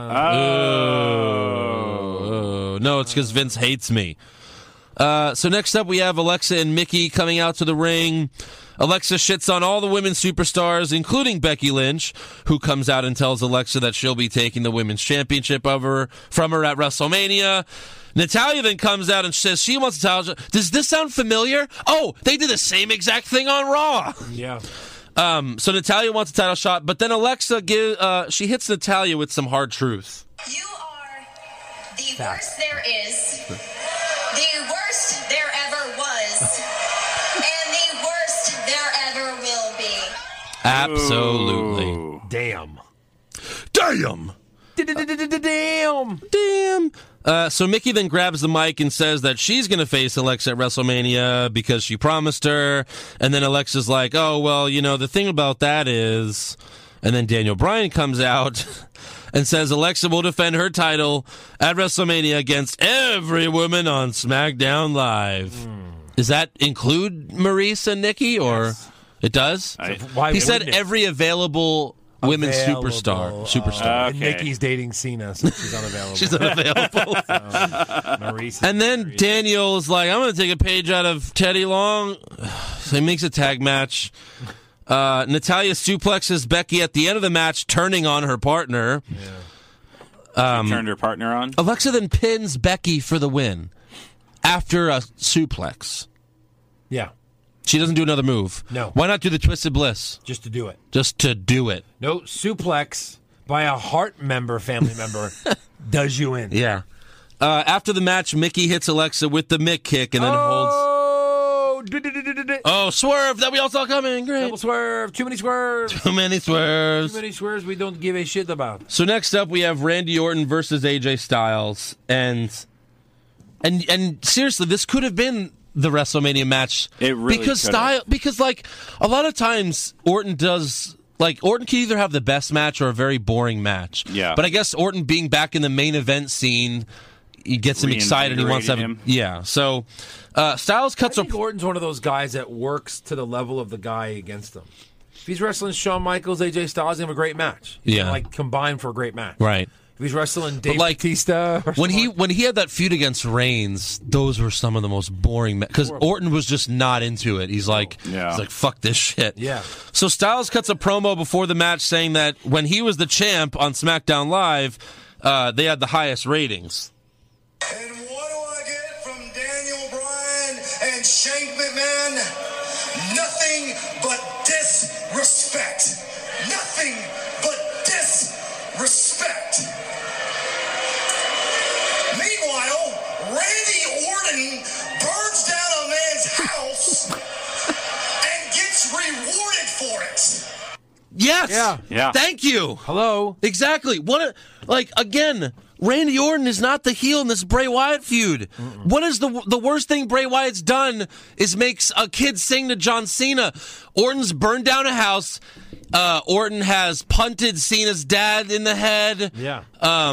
No, it's because Vince hates me. So next up we have Alexa and Mickey coming out to the ring. Alexa shits on all the women's superstars, including Becky Lynch, who comes out and tells Alexa that she'll be taking the women's championship from her at WrestleMania. Natalya then comes out and says she wants to tell. Does this sound familiar? Oh, they did the same exact thing on Raw. Yeah. So Natalya wants a title shot, but then Alexa she hits Natalya with some hard truth. You are the worst there is, the worst there ever was, and the worst there ever will be. Absolutely. Ooh. Damn. Damn. So Mickey then grabs the mic and says that she's going to face Alexa at WrestleMania because she promised her. And then Alexa's like, oh, well, the thing about that is... And then Daniel Bryan comes out and says Alexa will defend her title at WrestleMania against every woman on SmackDown Live. Does that include Maurice and Nikki, or... Yes. It does? He said every available... Women's superstar. Okay. And Nikki's dating Cena, so she's unavailable. She's unavailable. And then Daniel is like, I'm going to take a page out of Teddy Long. So he makes a tag match. Natalya suplexes Becky at the end of the match, turning on her partner. Yeah. She turned her partner on? Alexa then pins Becky for the win after a suplex. Yeah. She doesn't do another move. No. Why not do the Twisted Bliss? Just to do it. Just to do it. No, suplex by a Hart family member, does you in. Yeah. After the match, Mickey hits Alexa with the Mick kick and then holds... Oh, swerve that we all saw coming. Great. Double swerve. Too many swerves. Too many swerves. Too many swerves we don't give a shit about. So next up, we have Randy Orton versus AJ Styles. And seriously, this could have been... the WrestleMania match. It really because a lot of times Orton can either have the best match or a very boring match. Yeah. But I guess Orton being back in the main event scene, he gets him excited. He wants to have yeah. So Styles cuts I think Orton's one of those guys that works to the level of the guy against him. If he's wrestling Shawn Michaels, AJ Styles, they have a great match. Yeah. Combine for a great match. Right. If he's wrestling Dave Bautista. When he had that feud against Reigns, those were some of the most boring because Orton was just not into it. He's like, fuck this shit. Yeah. So Styles cuts a promo before the match saying that when he was the champ on SmackDown Live, they had the highest ratings. And what do I get from Daniel Bryan and Shane McMahon? Nothing but disrespect. Nothing but disrespect. Meanwhile, Randy Orton burns down a man's house and gets rewarded for it. Yes. Yeah. Thank you. Hello. Exactly. Again, Randy Orton is not the heel in this Bray Wyatt feud. What is the worst thing Bray Wyatt's done is makes a kid sing to John Cena. Orton's burned down a house. Orton has punted Cena's dad in the head. Yeah.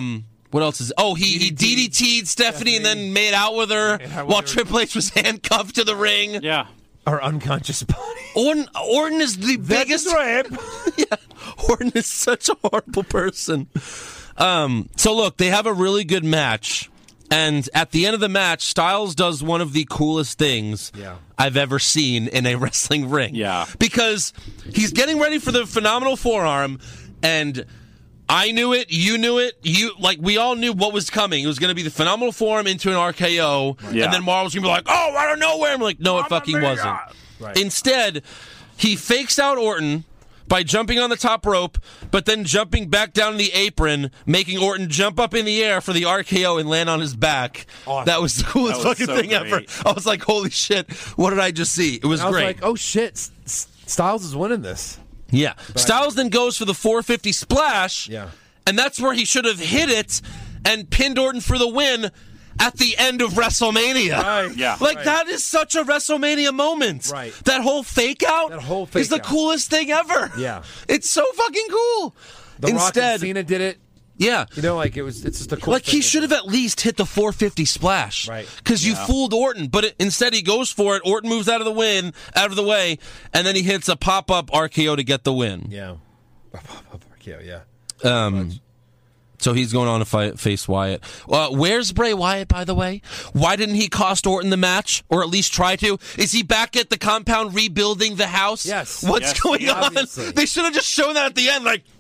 What else is? Oh, he DDT'd Stephanie and then made out with her while Triple H was handcuffed to the ring. Yeah. Our unconscious body. Orton is the biggest. Right. Yeah, Orton is such a horrible person. So look, they have a really good match, and at the end of the match, Styles does one of the coolest things I've ever seen in a wrestling ring. Yeah, because he's getting ready for the phenomenal forearm, and I knew it, you knew it, we all knew what was coming. It was going to be the phenomenal forearm into an RKO, and then Mauro was going to be like, oh, I don't know where. I'm like, no, it fucking wasn't. Right. Instead, he fakes out Orton by jumping on the top rope, but then jumping back down the apron, making Orton jump up in the air for the RKO and land on his back. Awesome. That was the coolest fucking thing ever. I was like, holy shit, what did I just see? It was great. I was like, oh shit, Styles is winning this. Yeah. Styles then goes for the 450 splash, and that's where he should have hit it and pinned Orton for the win at the end of WrestleMania. Right. Yeah. That is such a WrestleMania moment. Right. That whole fake out is the coolest thing ever. Yeah. It's so fucking cool. The Rock and Cena did it. Yeah. You know, it's just a cool thing. He should have at least hit the 450 splash. Right. Because you fooled Orton, but instead he goes for it. Orton moves out of the way, and then he hits a pop-up RKO to get the win. Yeah. Pop-up RKO, yeah. So he's going on to face Wyatt. Where's Bray Wyatt, by the way? Why didn't he cost Orton the match, or at least try to? Is he back at the compound rebuilding the house? Yes. What's going on? Obviously. They should have just shown that at the end, like,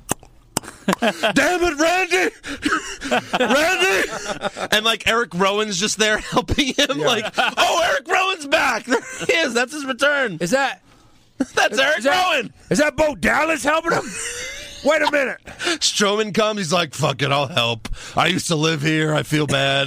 damn it, Randy! And Eric Rowan's just there helping him. Oh, Eric Rowan's back! There he is. That's his return. That's Eric Rowan! Is that Bo Dallas helping him? Wait a minute. Strowman comes. He's like, fuck it, I'll help. I used to live here. I feel bad.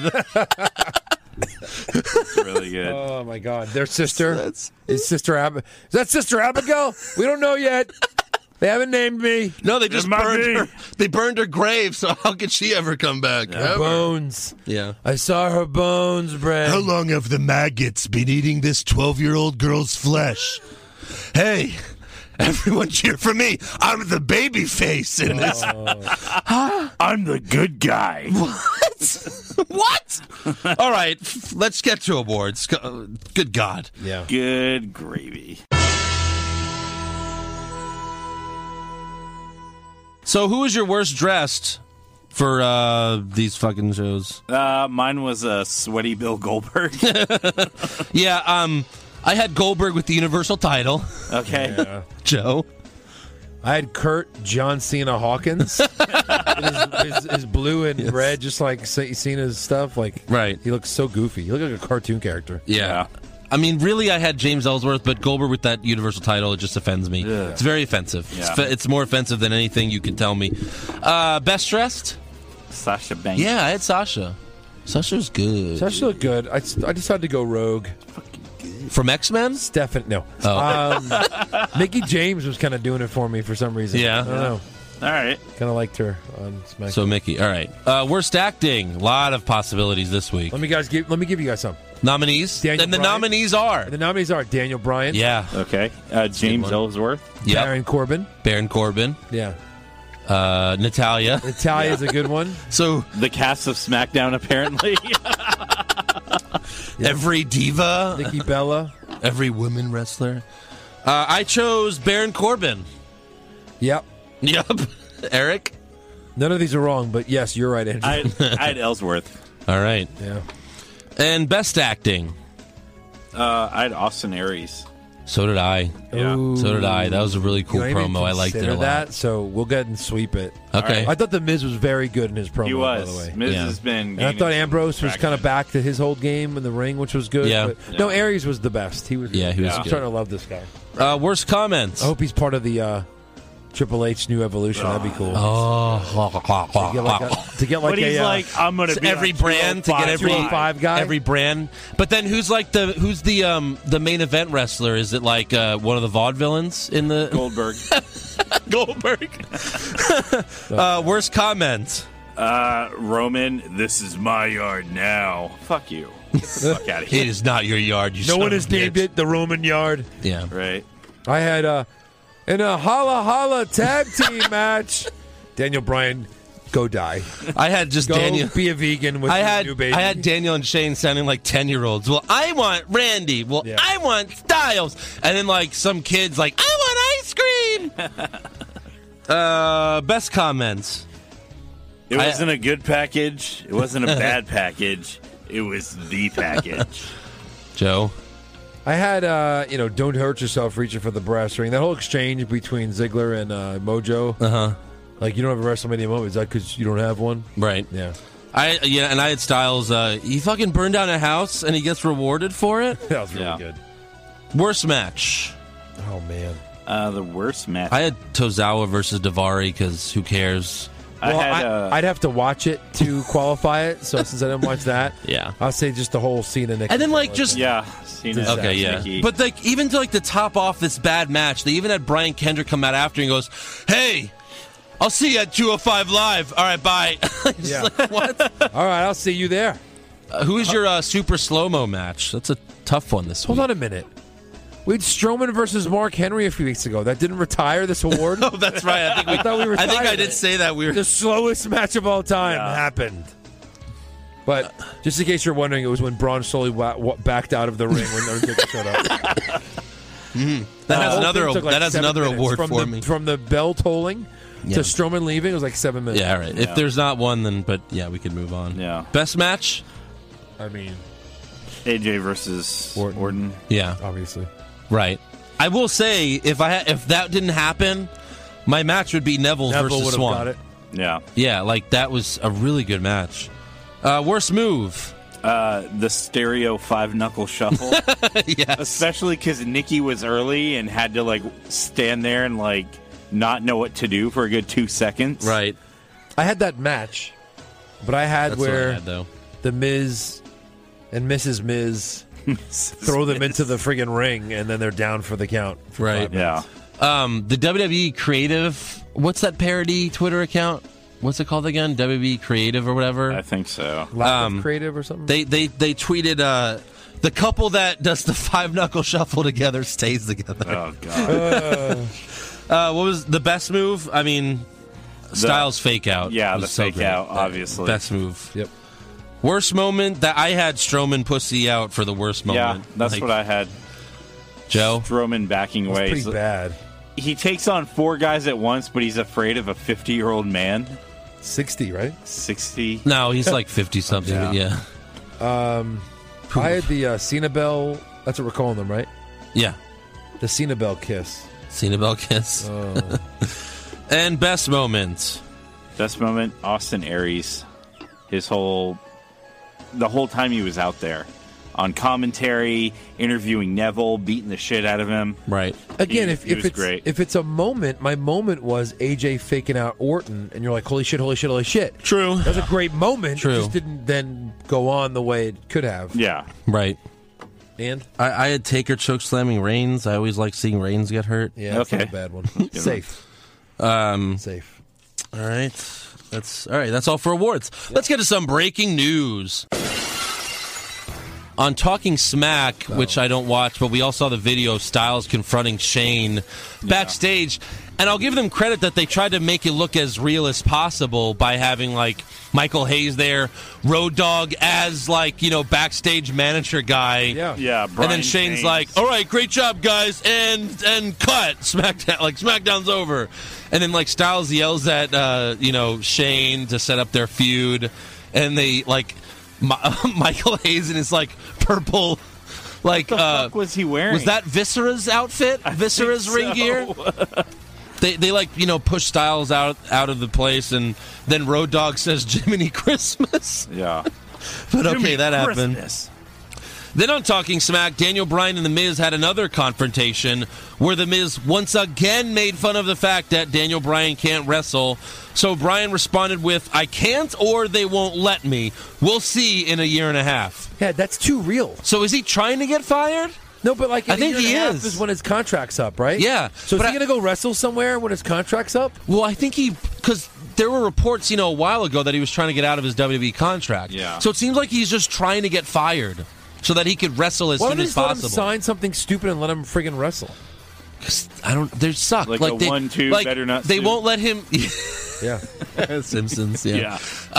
That's really good. Oh, my God. Their sister is Sister Abigail. Is that Sister Abigail? We don't know yet. They haven't named me. No, they just burned her. They burned her grave, so how could she ever come back? Her bones. Yeah. I saw her bones, Brad. How long have the maggots been eating this 12-year-old girl's flesh? Hey, everyone cheer for me. I'm the baby face in this. I'm the good guy. What? All right, let's get to awards. Good God. Yeah. Good gravy. So who was your worst dressed for these fucking shows? Mine was sweaty Bill Goldberg. Yeah, I had Goldberg with the Universal title. Okay. Yeah. Joe? I had Kurt John Cena Hawkins. his blue and red, just like Cena's stuff. Right. He looks so goofy. He looked like a cartoon character. Yeah. I mean, really, I had James Ellsworth, but Goldberg with that Universal title, it just offends me. Yeah. It's very offensive. Yeah. It's more offensive than anything you can tell me. Best dressed? Sasha Banks. Yeah, I had Sasha. Sasha's good. Sasha looked good. I decided to go Rogue. From X-Men? No. Oh. Mickey James was kind of doing it for me for some reason. Yeah. I don't know. All right. Kind of liked her on SmackDown. So Mickey, all right. Worst acting. A lot of possibilities this week. Let me give you guys some. Nominees? Daniel and the Bryan. nominees are? The nominees are Daniel Bryan. Yeah. Okay. James Ellsworth. Yep. Baron Corbin. Yeah. Yeah. Natalia. Natalia's a good one. So the cast of SmackDown, apparently. Every diva. Nikki Bella. Every women wrestler. I chose Baron Corbin. Yep. Eric? None of these are wrong, but yes, you're right, Andrew. I had Ellsworth. All right. Yeah. And best acting? I had Austin Aries. So did I. Yeah. So did I. That was a really cool promo. I liked it a lot. That, so we'll go ahead and sweep it. Okay. Right. I thought The Miz was very good in his promo, He was. by the way. Miz has been. And I thought Ambrose was kind of back to his old game in the ring, which was good. Yeah. But no, Aries was the best. He was. Yeah, he was I'm good. starting to love this guy. Worst comments? I hope he's part of the Triple H New Evolution. That'd be cool. To get like but he's like, I'm gonna be every brand to get every 205 guy. Every brand. But then who's the main event wrestler? Is it like one of the vaudevillains in the Goldberg? Goldberg. Worst comment? Roman, this is my yard now. Fuck you. Get the fuck out of here. It is not your yard. You no son one of has a named bitch. it the Roman Yard. Yeah. Right. I had in a holla holla tag team match, Daniel Bryan Go die. I had just Go Daniel. be a vegan with your new baby. I had Daniel and Shane sounding like 10-year-olds. Well, I want Randy. Well, Yeah. I want Styles. And then like some kids like, I want ice cream. Best comments. It wasn't a good package. It wasn't a bad package. It was the package. Joe. I had, don't hurt yourself reaching for the brass ring. That whole exchange between Ziggler and Mojo. Uh-huh. Like, you don't have a WrestleMania moment. Is that because you don't have one? Right. Yeah. And I had Styles. He fucking burned down a house and he gets rewarded for it. That was really good. Worst match. Oh, man. The worst match. I had Tozawa versus Daivari because who cares? Well, I'd have to watch it to qualify it. So since I didn't watch that, Yeah. I'll say just the whole Cena Nikki. And then like just Yeah. Cena. okay, yeah. Nikki. But like even to like the top off this bad match, they even had Brian Kendrick come out after and goes, "Hey, I'll see you at 205 Live. All right, bye." Just Yeah. like, what? All right, I'll see you there. Who is your super slow-mo match? That's a tough one this week. Hold on a minute. We had Strowman versus Mark Henry a few weeks ago. That didn't retire this award. Oh, that's right. I think thought we I think I retired did it. say that we were. The slowest match of all time happened. But just in case you're wondering, it was when Braun Strowman backed out of the ring when Undertaker showed up. That has whole another. thing took like that has 7 another minutes. award from for the, me. From the bell tolling Yeah. to Strowman leaving, it was like 7 minutes. Yeah, all right. If there's not one, then yeah, we could move on. Yeah. Best match. I mean, AJ versus Orton. Yeah, obviously. right. I will say if that didn't happen, my match would be Neville versus would have Swan. got it. Yeah. Yeah, like that was a really good match. Worst move. The stereo 5-knuckle shuffle. Yes. Especially because Nikki was early and had to like stand there and like not know what to do for a good 2 seconds. Right. I had that match, but I had That's what I where had, though. the Miz and Mrs. Miz throw them into the friggin' ring, and then they're down for the count. For Right. 5 minutes. Yeah. The WWE Creative. What's that parody Twitter account? What's it called again? WWE Creative or whatever. I think so. Lack of creative or something? They tweeted the couple that does the 5-knuckle shuffle together stays together. Oh god. What was the best move? I mean, Styles fake out. Yeah, was the so fake great. out, obviously. Best move. Yep. Worst moment that I had Strowman pussy out for the worst Yeah, moment. that's Like, what I had. Joe. Strowman backing away. Pretty bad. He takes on 4 guys at once, but he's afraid of a 50-year-old man. 60, right? 60. No, he's like 50 something. Yeah. Yeah. I had the Cena Bell. That's what we're calling them, right? Yeah. The Cena Bell kiss. Cena Bell kiss. Oh. And best moment. Best moment, Austin Aries. The whole time he was out there. On commentary, interviewing Neville, beating the shit out of him. Right. Again, He was great. if it's a moment, my moment was AJ faking out Orton, and you're like, holy shit, holy shit, holy shit. True. That was a great moment. True. It just didn't then go on the way it could have. Yeah. Right. And? I had Taker choke slamming Reigns. I always like seeing Reigns get hurt. Yeah, that's Okay. not a bad one. Safe. Safe. All right. That's all for awards. Let's get to some breaking news. On Talking Smack, which I don't watch, but we all saw the video of Styles confronting Shane backstage. And I'll give them credit that they tried to make it look as real as possible by having, like, Michael Hayes there, Road Dogg as, like, backstage manager guy. Yeah. Yeah. And then Shane's like, all right, great job, guys, and cut. SmackDown, SmackDown's over. And then, like, Styles yells at, Shane to set up their feud. And they, like, Michael Hayes in his, like, purple, like, what the fuck was he wearing? was that Viscera's outfit? Viscera's ring gear? They like, push Styles out of the place, and then Road Dogg says Jiminy Christmas. Yeah. But okay, that happened. Christmas. Then on Talking Smack, Daniel Bryan and The Miz had another confrontation where The Miz once again made fun of the fact that Daniel Bryan can't wrestle. So Bryan responded with, I can't or they won't let me. We'll see in a year and a half. Yeah, that's too real. So is he trying to get fired? No, but like I think he is. is When his contract's up, right? Yeah. So is But he going to go wrestle somewhere when his contract's up? Well, I think because there were reports, a while ago that he was trying to get out of his WWE contract. Yeah. So it seems like he's just trying to get fired so that he could wrestle as Why soon don't they as just let him possible. sign something stupid and let him friggin' wrestle? They suck. Like a 1-2 better not They sue. won't let him. Yeah. Simpsons. Yeah.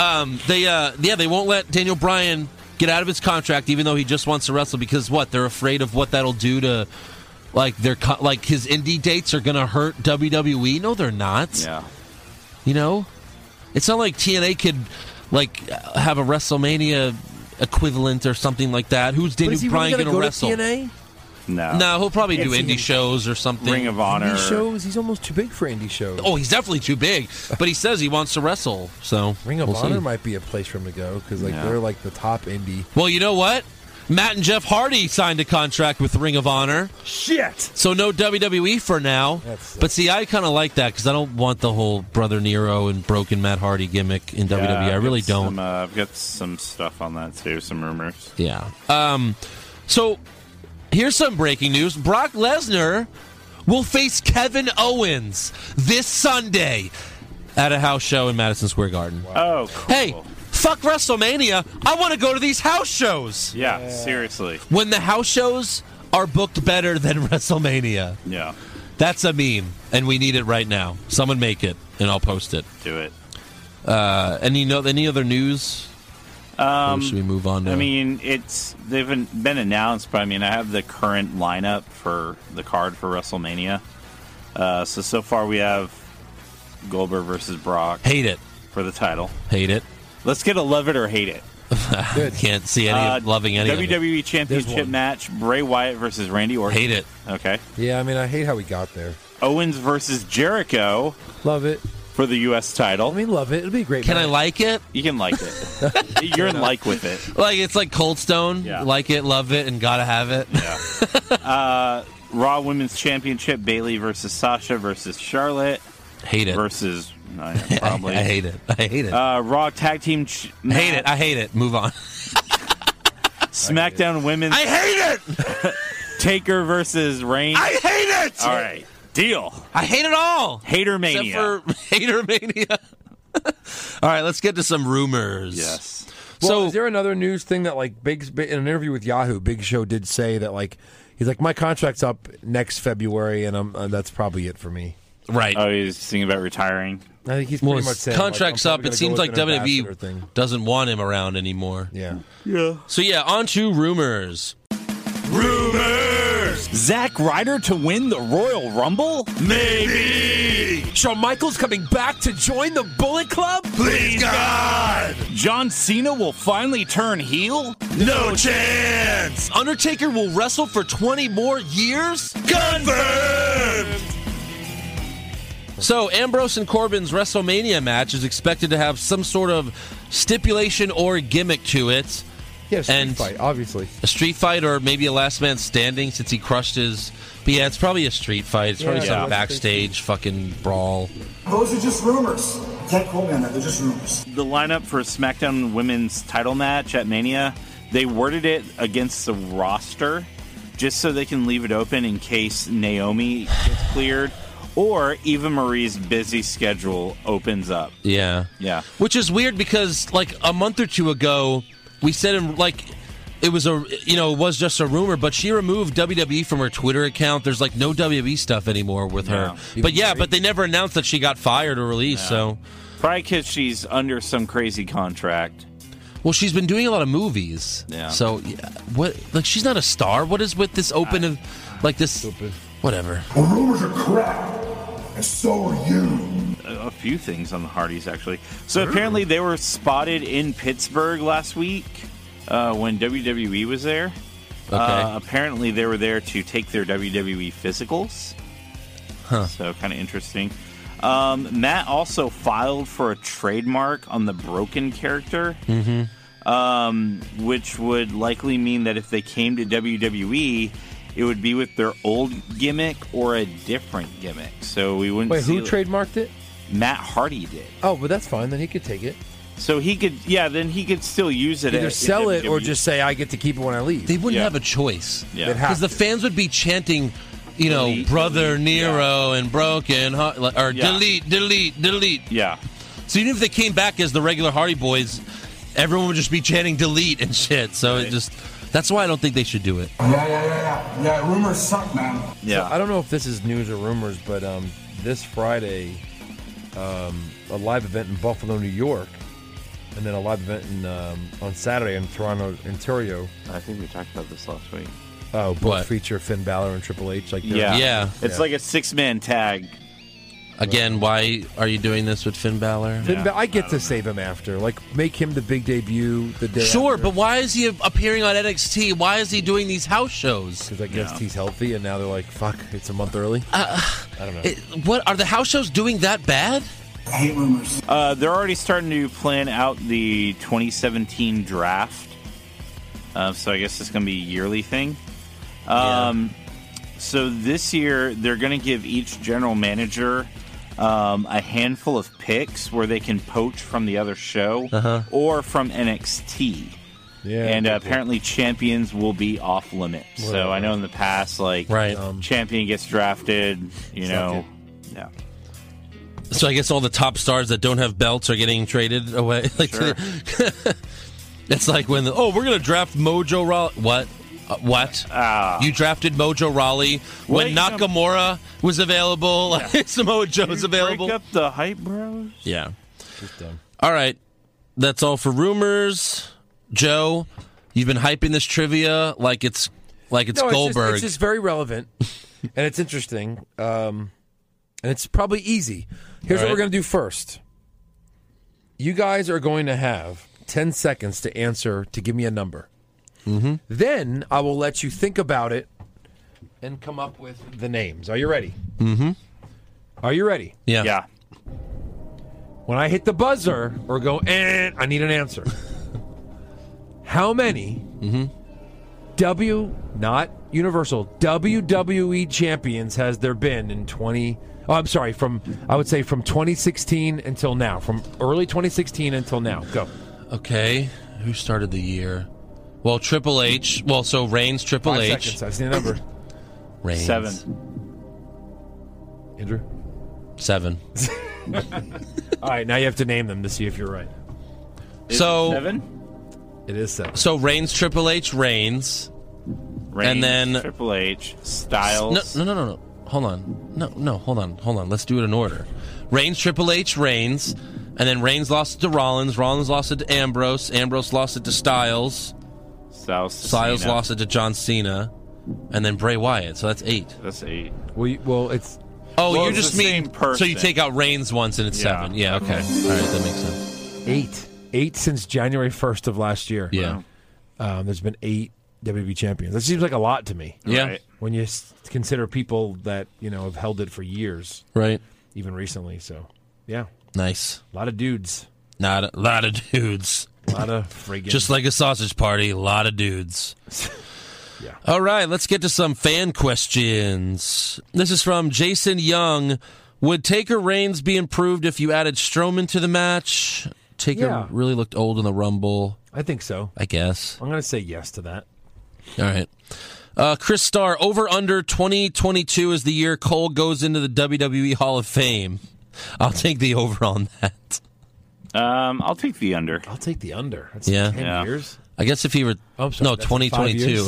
They won't let Daniel Bryan get out of his contract, even though he just wants to wrestle, because they're afraid of what that'll do to, like, his indie dates are going to hurt WWE. No, they're not. Yeah. You know, it's not like TNA could have a WrestleMania equivalent or something like that. Who's Daniel Bryan going to wrestle? TNA? No, he'll probably do indie shows or something. Ring of Honor. Indie shows? He's almost too big for indie shows. Oh, he's definitely too big. But he says he wants to wrestle. So Ring of Honor might be a place for him to go because they're like the top indie. Well, you know what? Matt and Jeff Hardy signed a contract with Ring of Honor. Shit! So no WWE for now. But see, I kind of like that because I don't want the whole Brother Nero and broken Matt Hardy gimmick in WWE. I really don't. I've got some stuff on that too, some rumors. Yeah. So here's some breaking news. Brock Lesnar will face Kevin Owens this Sunday at a house show in Madison Square Garden. Wow. Oh, cool. Hey, fuck WrestleMania. I want to go to these house shows. Yeah, seriously. When the house shows are booked better than WrestleMania. Yeah. That's a meme, and we need it right now. Someone make it, and I'll post it. Do it. Any other news? Or should we move on to... I mean, they've been announced, but I mean, I have the current lineup for the card for WrestleMania. So far we have Goldberg versus Brock. Hate it. For the title. Hate it. Let's get a love it or hate it. Can't see loving any WWE of it. WWE Championship match, Bray Wyatt versus Randy Orton. Hate it. Okay. Yeah, I mean, I hate how we got there. Owens versus Jericho. Love it. For the U.S. title. I mean, love it. It'll be a great Can match. I like it? You can like it. You're in like with it. Like, it's like Cold Stone. Yeah. Like it, love it, and gotta have it. Yeah. Raw Women's Championship, Bayley versus Sasha versus Charlotte. Hate it. Versus... probably. I hate it. I hate it. Raw Tag Team... hate it. I hate it. Move on. SmackDown Women's... I hate it! Taker versus Reigns. I hate it! All right. Deal. I hate it all. Hater Mania. Except for Hater Mania. All right, let's get to some rumors. Yes. Well, So is there another news thing that in an interview with Yahoo, Big Show did say that he's like, my contract's up next February, and that's probably it for me. Right. Oh, he's thinking about retiring. I think he's pretty much his saying contract's I'm up. probably It gonna seems go like with an ambassador thing. WWE doesn't want him around anymore. Yeah. Yeah. So on to rumors. Rumors! Zack Ryder to win the Royal Rumble? Maybe! Shawn Michaels coming back to join the Bullet Club? Please, God! John Cena will finally turn heel? No chance! Undertaker will wrestle for 20 more years? Confirmed! So Ambrose and Corbin's WrestleMania match is expected to have some sort of stipulation or gimmick to it. Yeah, street fight, obviously. A street fight or maybe a last man standing since he crushed his... But yeah, it's probably a street fight. It's probably some backstage fucking brawl. Those are just rumors. Can't quote me on that. They're just rumors. The lineup for SmackDown Women's title match at Mania, they worded it against the roster just so they can leave it open in case Naomi gets cleared or Eva Marie's busy schedule opens up. Yeah. Yeah. Which is weird because, a month or two ago, we said, it was just a rumor, but she removed WWE from her Twitter account. There's, no WWE stuff anymore with her. But they never announced that she got fired or released, so... Probably because she's under some crazy contract. Well, she's been doing a lot of movies. Yeah. So, what? She's not a star. What is with this open this... Stupid. Whatever. Well, rumors are crap, and so are you. A few things on the Hardys, actually. So apparently they were spotted in Pittsburgh last week when WWE was there. Okay. Apparently they were there to take their WWE physicals. Huh. So kind of interesting. Matt also filed for a trademark on the Broken character, which would likely mean that if they came to WWE, it would be with their old gimmick or a different gimmick. So we wouldn't Wait, see... who trademarked it? Matt Hardy did. Oh, but that's fine. Then he could take it. So he could, then he could still use it. Either sell it or just say, I get to keep it when I leave. They wouldn't have a choice. Yeah. Because the fans would be chanting, Delete, Brother delete, Nero and Broken, or delete, delete, delete. Yeah. So even if they came back as the regular Hardy Boys, everyone would just be chanting delete and shit. So it just... That's why I don't think they should do it. Yeah, rumors suck, man. Yeah. So I don't know if this is news or rumors, but this Friday, a live event in Buffalo, New York, and then a live event on Saturday in Toronto, Ontario. I think we talked about this last week. Oh, both feature Finn Balor and Triple H. It's like a 6-man tag. Again, why are you doing this with Finn Balor? I get to save him after. Like, make him the big debut the day Sure, after. but why is he appearing on NXT? Why is he doing these house shows? Because I guess he's healthy, and now they're like, fuck, it's a month early. I don't know. What are the house shows doing that bad? I hate rumors. They're already starting to plan out the 2017 draft. So I guess it's going to be a yearly thing. So this year, they're going to give each general manager a handful of picks where they can poach from the other show or from NXT. Yeah, and apparently champions will be off limits. So I know in the past, like, champion gets drafted, yeah. So I guess all the top stars that don't have belts are getting traded away. Sure. It's like when we're going to draft Mojo Rawley. What? You drafted Mojo Rawley when Nakamura was available. Samoa Joe's available. Break up the hype, bros. Yeah. All right. That's all for rumors. Joe, you've been hyping this trivia like it's Goldberg. It's just very relevant, and it's interesting, and it's probably easy. Here's what we're going to do first. You guys are going to have 10 seconds to answer, to give me a number. Mm-hmm. Then I will let you think about it and come up with the names. Are you ready? Mm-hmm. Are you ready? Yeah. When I hit the buzzer or go, I need an answer. How many not Universal, WWE champions has there been in from 2016 until now. From early 2016 until now. Go. Okay. Who started the year? Well, Triple H. Well, so Reigns, Triple 5 H. seconds. I've seen a number. Reigns. 7. Andrew? 7. All right, now you have to name them to see if you're right. Is it 7? It is 7. So Reigns, Triple H, Reigns. And then Triple H, Styles. No. Hold on. No, hold on. Let's do it in order. Reigns, Triple H, Reigns. And then Reigns lost it to Rollins. Rollins lost it to Ambrose. Ambrose lost it to Styles. Styles lost it to John Cena. And then Bray Wyatt. So that's 8. That's 8. Well, it's... Oh, you just mean... same person. So you take out Reigns once and it's 7. Yeah, okay. All right, that makes sense. 8 since January 1st of last year. Yeah. There's been 8 WWE champions. That seems like a lot to me. Yeah. Right. When you consider people that, have held it for years. Right. Even recently, so, yeah. Nice. A lot of dudes. Not a lot of dudes. A lot of friggin'... Just like a sausage party, a lot of dudes. Yeah. All right, let's get to some fan questions. This is from Jason Young. Would Taker Reigns be improved if you added Strowman to the match? Taker really looked old in the Rumble. I think so. I guess. I'm going to say yes to that. All right. Chris Starr, over-under 2022 is the year Cole goes into the WWE Hall of Fame. I'll take the over on that. I'll take the under. I'll take the under. That's 10 years. I guess if he... I'm sorry, no, 2022.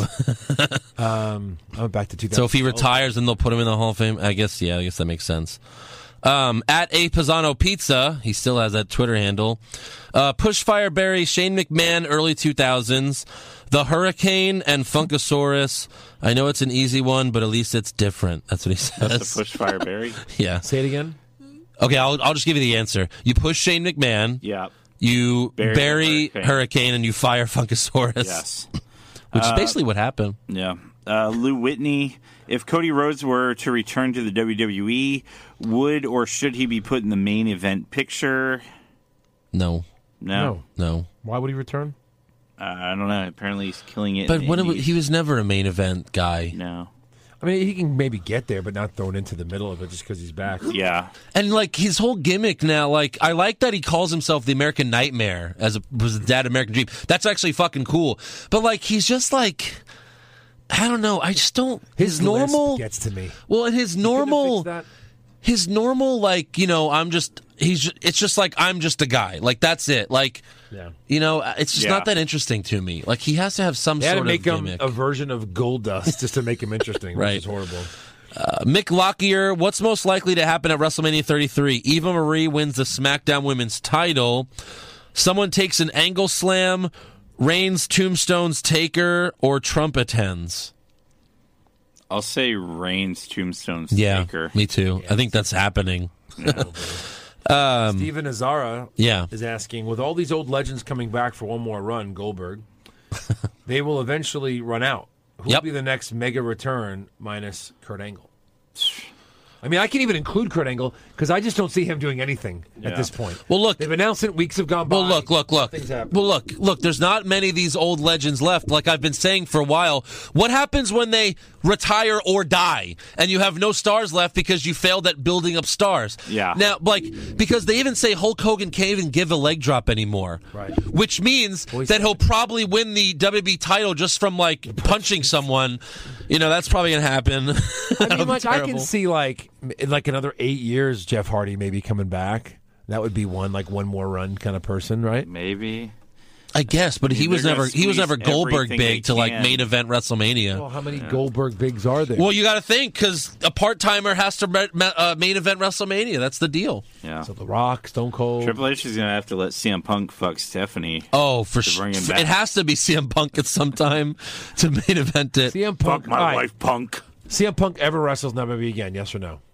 I'm back to 2000. So if he retires, then they'll put him in the Hall of Fame? I guess that makes sense. At A Pisano Pizza, he still has that Twitter handle. Push Fireberry, Shane McMahon, early 2000s. The Hurricane and Funkasaurus. I know it's an easy one, but at least it's different. That's what he says. That's the Push Fireberry? Yeah. Say it again. Okay, I'll just give you the answer. You push Shane McMahon. Yeah. You bury Hurricane and you fire Funkasaurus. Yes. Which is basically what happened. Yeah. Lou Whitney, if Cody Rhodes were to return to the WWE, would or should he be put in the main event picture? No. Why would he return? I don't know. Apparently he's killing it. But he was never a main event guy. No. I mean, he can maybe get there, but not thrown into the middle of it just because he's back. Yeah. And, his whole gimmick now, I like that he calls himself the American Nightmare as was Dad American Dream. That's actually fucking cool. But, he's just, I don't know. I just don't... His normal... gets to me. Well, and his normal... I'm just... It's just I'm just a guy. That's it. It's just not that interesting to me. He has to have some sort of gimmick. They had to make him a version of Goldust just to make him interesting, right. Which is horrible. Mick Lockyer, what's most likely to happen at WrestleMania 33? Eva Marie wins the SmackDown Women's title. Someone takes an angle slam. Reigns tombstones Taker, or Trump attends. I'll say Reigns tombstones Yeah, Taker. me too. I think that's happening. Steven Azara Yeah. is asking, with all these old legends coming back for one more run, Goldberg, they will eventually run out. Who will be the next mega return minus Kurt Angle? I mean, I can even include Kurt Angle because I just don't see him doing anything at this point. Well, look, they've announced it. Weeks have gone by. Well, look. Nothing's happened. Well, look. There's not many of these old legends left. Like I've been saying for a while. What happens when they retire or die and you have no stars left because you failed at building up stars? Yeah. Now, because they even say Hulk Hogan can't even give a leg drop anymore. Right. Which means that he'll probably win the WWE title just from punching someone. That's probably gonna happen. I mean, I can see like another 8 years, Jeff Hardy maybe coming back. That would be one more run kind of person, right? Maybe. I guess, but he was never Goldberg everything big to they can. main event WrestleMania. Well, how many Goldberg bigs are there? Well, you got to think because a part timer has to main event WrestleMania. That's the deal. Yeah. So The Rock, Stone Cold. Triple H is gonna have to let CM Punk fuck Stephanie. Oh, for to sure. bring him back. It has to be CM Punk at some time to main event it. CM Punk, Fuck my wife, Punk. CM Punk ever wrestles WWE again? Yes or no?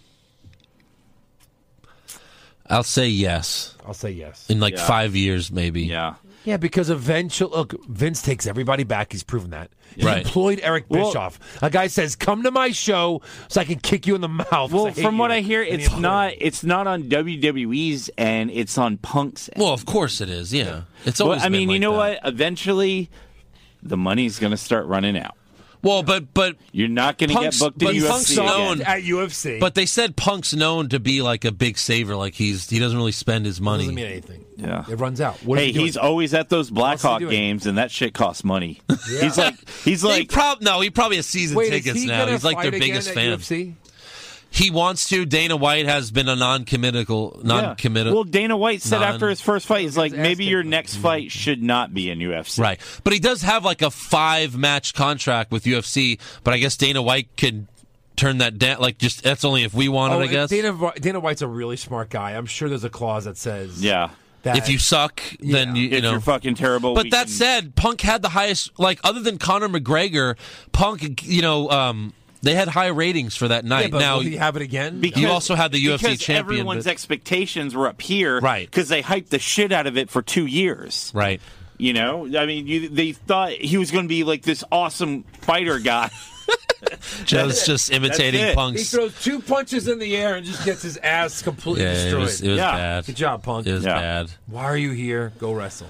I'll say yes. I'll say yes. In 5 years, maybe. Yeah. Yeah, because eventually, look, Vince takes everybody back. He's proven that. He Right. employed Eric Bischoff. A guy says, "Come to my show so I can kick you in the mouth." Well, from what I hear, it's not on WWE's end. It's on Punk's end. Well, of course it is. Yeah. It's always. Well, I mean, been you know like what? Eventually, the money's going to start running out. Well, but you're not going to get booked in UFC Punk's known again. at UFC. But they said Punk's known to be like a big saver. Like he doesn't really spend his money. Doesn't mean anything. Yeah. It runs out. What is he doing? He's always at those else is Blackhawk he doing? games, and that shit costs money. Yeah. He's like, he probably has season Wait, tickets is he now. gonna He's like their fight again biggest at fan. UFC? He wants to. Dana White has been a non-committal. Well, Dana White said non- after his first fight, he's like, maybe asking your for next fight should not be in UFC. Right. But he does have like a 5-match contract with UFC, but I guess Dana White could turn that down. Like, just that's only if we want it, I guess. Dana White's a really smart guy. I'm sure there's a clause that says, Yeah. that If you suck, then you If know. you're fucking terrible. But we that can- said, Punk had the highest, other than Conor McGregor, Punk, they had high ratings for that night. Yeah, but now, will he have it again? you also had the UFC because champion. everyone's but- expectations were up here. Right. Because they hyped the shit out of it for 2 years. right. You know? I mean, they thought he was going to be like this awesome fighter guy. Joe's just imitating it. he Punk's. throws 2 punches in the air and just gets his ass completely Yeah, it destroyed. was Yeah. bad. Good job, Punk. It was Yeah. bad. Why are you here? Go wrestle.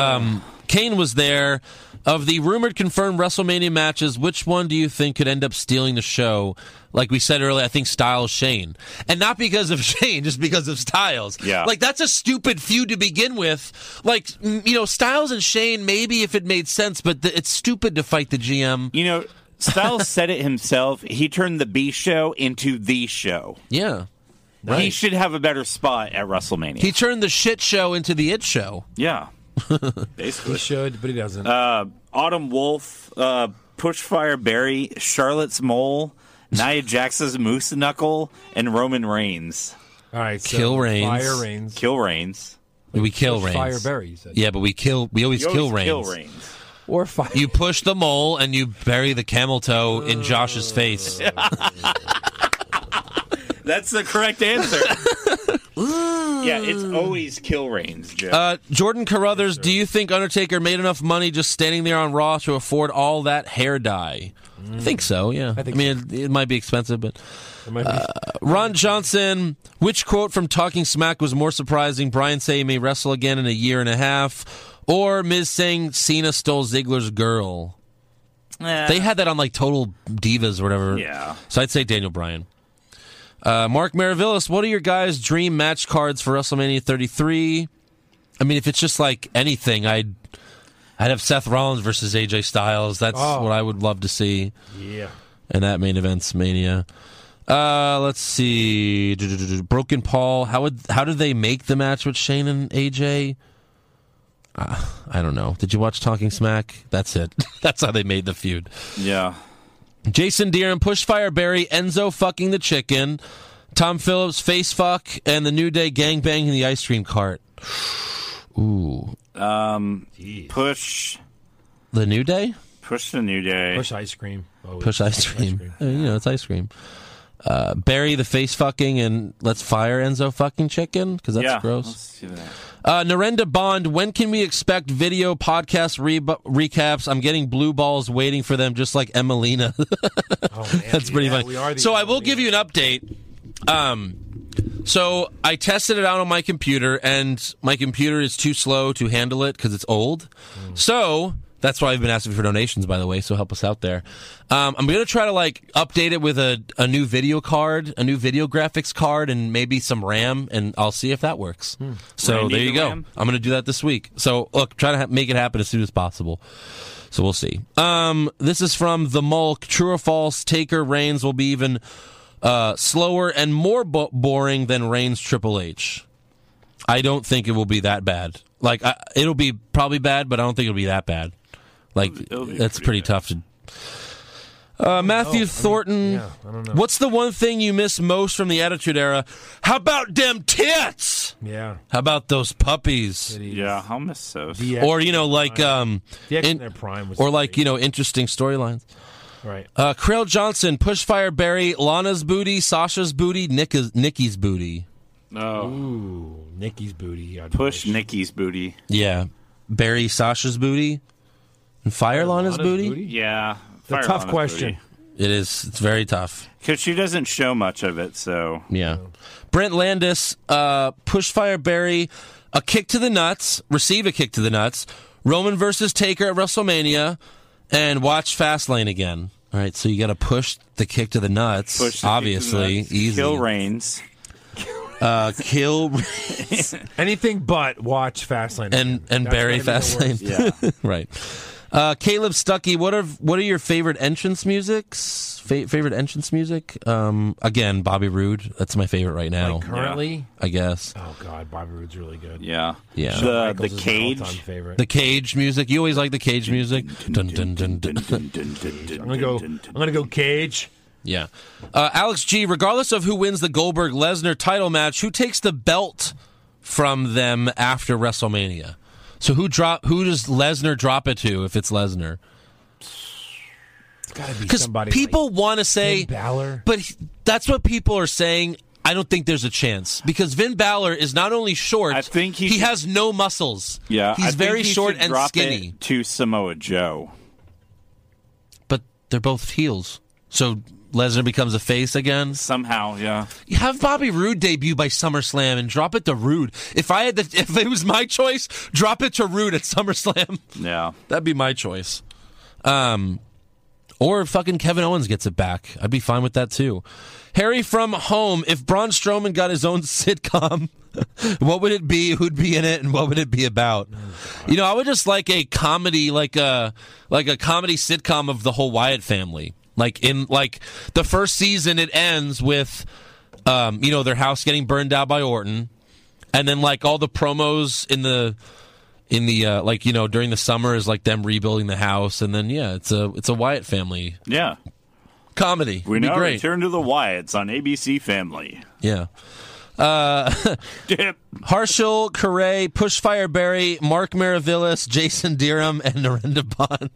Kane was there. Of the rumored confirmed WrestleMania matches, which one do you think could end up stealing the show? Like we said earlier, I think Styles Shane. And not because of Shane, just because of Styles. Yeah. Like, that's a stupid feud to begin with. Like, Styles and Shane, maybe if it made sense, but it's stupid to fight the GM. You know, Styles said it himself. He turned the B show into the show. Yeah. He should have a better spot at WrestleMania. He turned the shit show into the it show. yeah. He Basically. should, but he doesn't. Autumn Wolf, Pushfire Barry, Charlotte's Mole, Nia Jax's Moose Knuckle, and Roman Reigns. All right, so Kill Reigns. Fire Reigns. Kill Reigns. We kill Reigns. Fire Barry, you said. Yeah, but we always You kill always Reigns. Kill Reigns. Or Fire. You push the mole and you bury the camel toe in Josh's face. That's the correct answer. Yeah, it's always Kill Reigns, Joe. Jordan Carruthers, do you think Undertaker made enough money just standing there on Raw to afford all that hair dye? I think so, yeah. I mean, it might be expensive, but... Ron Johnson, which quote from Talking Smack was more surprising? Brian saying he may wrestle again in a year and a half, or Miz saying Cena stole Ziggler's girl? They had that on like Total Divas or whatever. Yeah. So I'd say Daniel Bryan. Mark Maravillas, what are your guys' dream match cards for WrestleMania 33? I mean, if it's just like anything, I'd have Seth Rollins versus AJ Styles. That's what I would love to see. Yeah. And that main event's Mania. Let's see. Broken Paul. How did they make the match with Shane and AJ? I don't know. Did you watch Talking Smack? That's it. That's how they made the feud. Yeah. Jason Deere and Pushfire Barry, Enzo fucking the chicken, Tom Phillips face fuck, and the New Day gang bang in the ice cream cart. Ooh. Push the New Day? Push the New Day. Push ice cream. Push ice cream. It's ice cream. Barry the face fucking, and let's fire Enzo fucking chicken, because that's gross. Let's do that. Narendra Bond, when can we expect video podcast recaps? I'm getting blue balls waiting for them, just like Emelina. That's pretty funny. So I will give you an update. So I tested it out on my computer, and my computer is too slow to handle it because it's old. So that's why I've been asking for donations, by the way, so help us out there. I'm going to try to update it with a new video card, a new video graphics card, and maybe some RAM, and I'll see if that works. So there you go. RAM? I'm going to do that this week. So look, try to make it happen as soon as possible. So we'll see. This is from The Mulk. True or false, Taker Reigns will be even slower and more boring than Reigns Triple H. I don't think it will be that bad. It'll be probably bad, but I don't think it'll be that bad. That's pretty tough to... Matthew Thornton, I don't know. What's the one thing you miss most from the Attitude Era? How about them tits? Yeah. How about those puppies? Yeah, I'll miss those. Or, DX in their prime was interesting storylines. Right. Krill Johnson, Pushfire Barry, Lana's booty, Sasha's booty, Nikki's booty. Oh. Ooh, Nikki's booty. Push Nikki's booty. Yeah. Barry Sasha's booty. And fire Lana's booty? Yeah. It's a tough question. It is. It's very tough. Because she doesn't show much of it, so... Yeah. Brent Landis, Pushfire Barry, a kick to the nuts, receive a kick to the nuts, Roman versus Taker at WrestleMania, and watch Fastlane again. All right, so you got to push the kick to the nuts, obviously. Easy. Kill Reigns. Kill Reigns. Anything but watch Fastlane. And bury Fastlane. Yeah. Right. Caleb Stuckey, what are your favorite entrance musics? Favorite entrance music? Again, Bobby Roode. That's my favorite right now. Currently? I guess. Oh, God, Bobby Roode's really good. Yeah. The Cage. The Cage music. You always like the Cage music? Dun, dun, dun, dun, dun, dun, dun. I'm gonna go Cage. Yeah. Alex G, regardless of who wins the Goldberg-Lesnar title match, who takes the belt from them after WrestleMania? So who does Lesnar drop it to if it's Lesnar? It's got to be somebody. People want to say Finn Balor, but that's what people are saying. I don't think there's a chance because Finn Balor is not only short. I think he has no muscles. Yeah, he's very short and skinny. It to Samoa Joe, but they're both heels, so Lesnar becomes a face again somehow. Yeah, you have Bobby Roode debut by SummerSlam and drop it to Roode. If it was my choice, drop it to Roode at SummerSlam. Yeah, that'd be my choice. Or fucking Kevin Owens gets it back. I'd be fine with that too. Harry from home. If Braun Strowman got his own sitcom, what would it be? Who'd be in it, and what would it be about? I would just like a comedy, like a comedy sitcom of the whole Wyatt family. In the first season, it ends with, their house getting burned down by Orton, and then all the promos in the during the summer is them rebuilding the house, and then it's a Wyatt family comedy. We now great. Return to the Wyatts on ABC Family. Yeah. Harshal Correa, Pushfire Barry, Mark Maravillas, Jason Deerham, and Narendra Bond.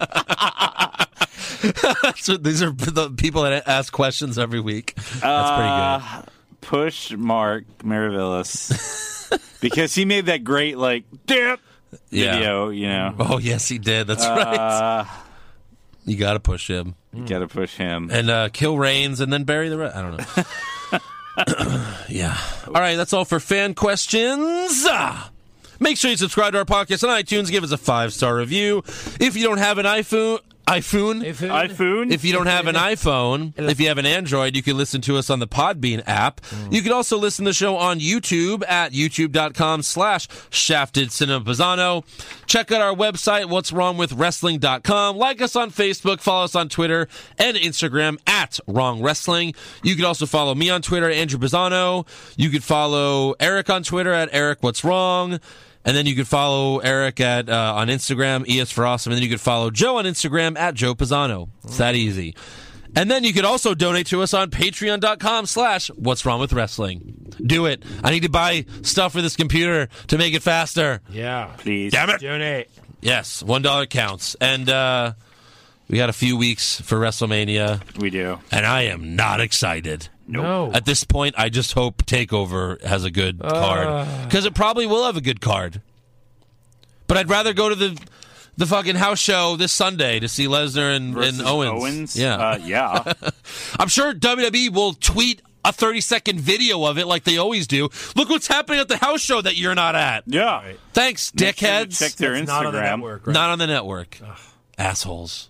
So these are the people that ask questions every week. That's pretty good. Push Mark Maravillas because he made that great dip video. Oh yes, he did. That's right. You got to push him. You got to push him and kill Reigns and then bury the rest. I don't know. Yeah. All right, that's all for fan questions. Make sure you subscribe to our podcast on iTunes. Give us a 5-star review. If you don't have an iPhone. If you don't have an iPhone, if you have an Android, you can listen to us on the Podbean app. You can also listen to the show on YouTube at youtube.com/Shafted Cinema Pisano. Check out our website, what'swrongwithwrestling.com. Like us on Facebook, follow us on Twitter and Instagram at Wrong Wrestling. You can also follow me on Twitter, Andrew Pisano. You can follow Eric on Twitter at Eric What's Wrong. And then you can follow Eric at on Instagram, ES for Awesome. And then you can follow Joe on Instagram at Joe Pisano. It's that easy. And then you could also donate to us on patreon.com/What's Wrong with Wrestling. Do it. I need to buy stuff for this computer to make it faster. Yeah. Please. Damn it. Donate. Yes, $1 counts. And we got a few weeks for WrestleMania. We do. And I am not excited. No. At this point, I just hope TakeOver has a good card. Because it probably will have a good card. But I'd rather go to the fucking house show this Sunday to see Lesnar and Owens. Yeah. Yeah. I'm sure WWE will tweet a 30-second video of it like they always do. Look what's happening at the house show that you're not at. Yeah. Thanks, Make sure to dickheads. check their That's Instagram. not on the network, right? Not on the network. Assholes.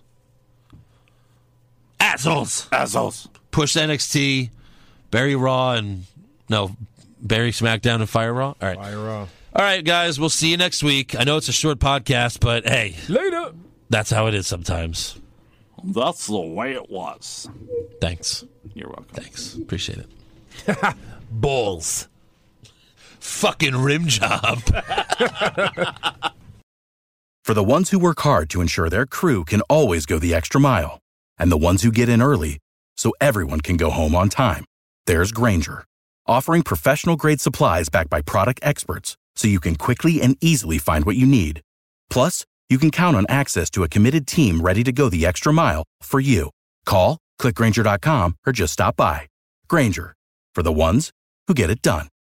Assholes. Push NXT, bury Raw, and bury SmackDown and Fire Raw. All right. Fire Raw. All right, guys. We'll see you next week. I know it's a short podcast, but hey, Later. that's how it is sometimes. That's the way it was. Thanks. You're welcome. Thanks. Appreciate it. Balls. Fucking rim job. For the ones who work hard to ensure their crew can always go the extra mile, and the ones who get in early so everyone can go home on time, there's Grainger, offering professional-grade supplies backed by product experts so you can quickly and easily find what you need. Plus, you can count on access to a committed team ready to go the extra mile for you. Call, click Grainger.com, or just stop by. Grainger, for the ones who get it done.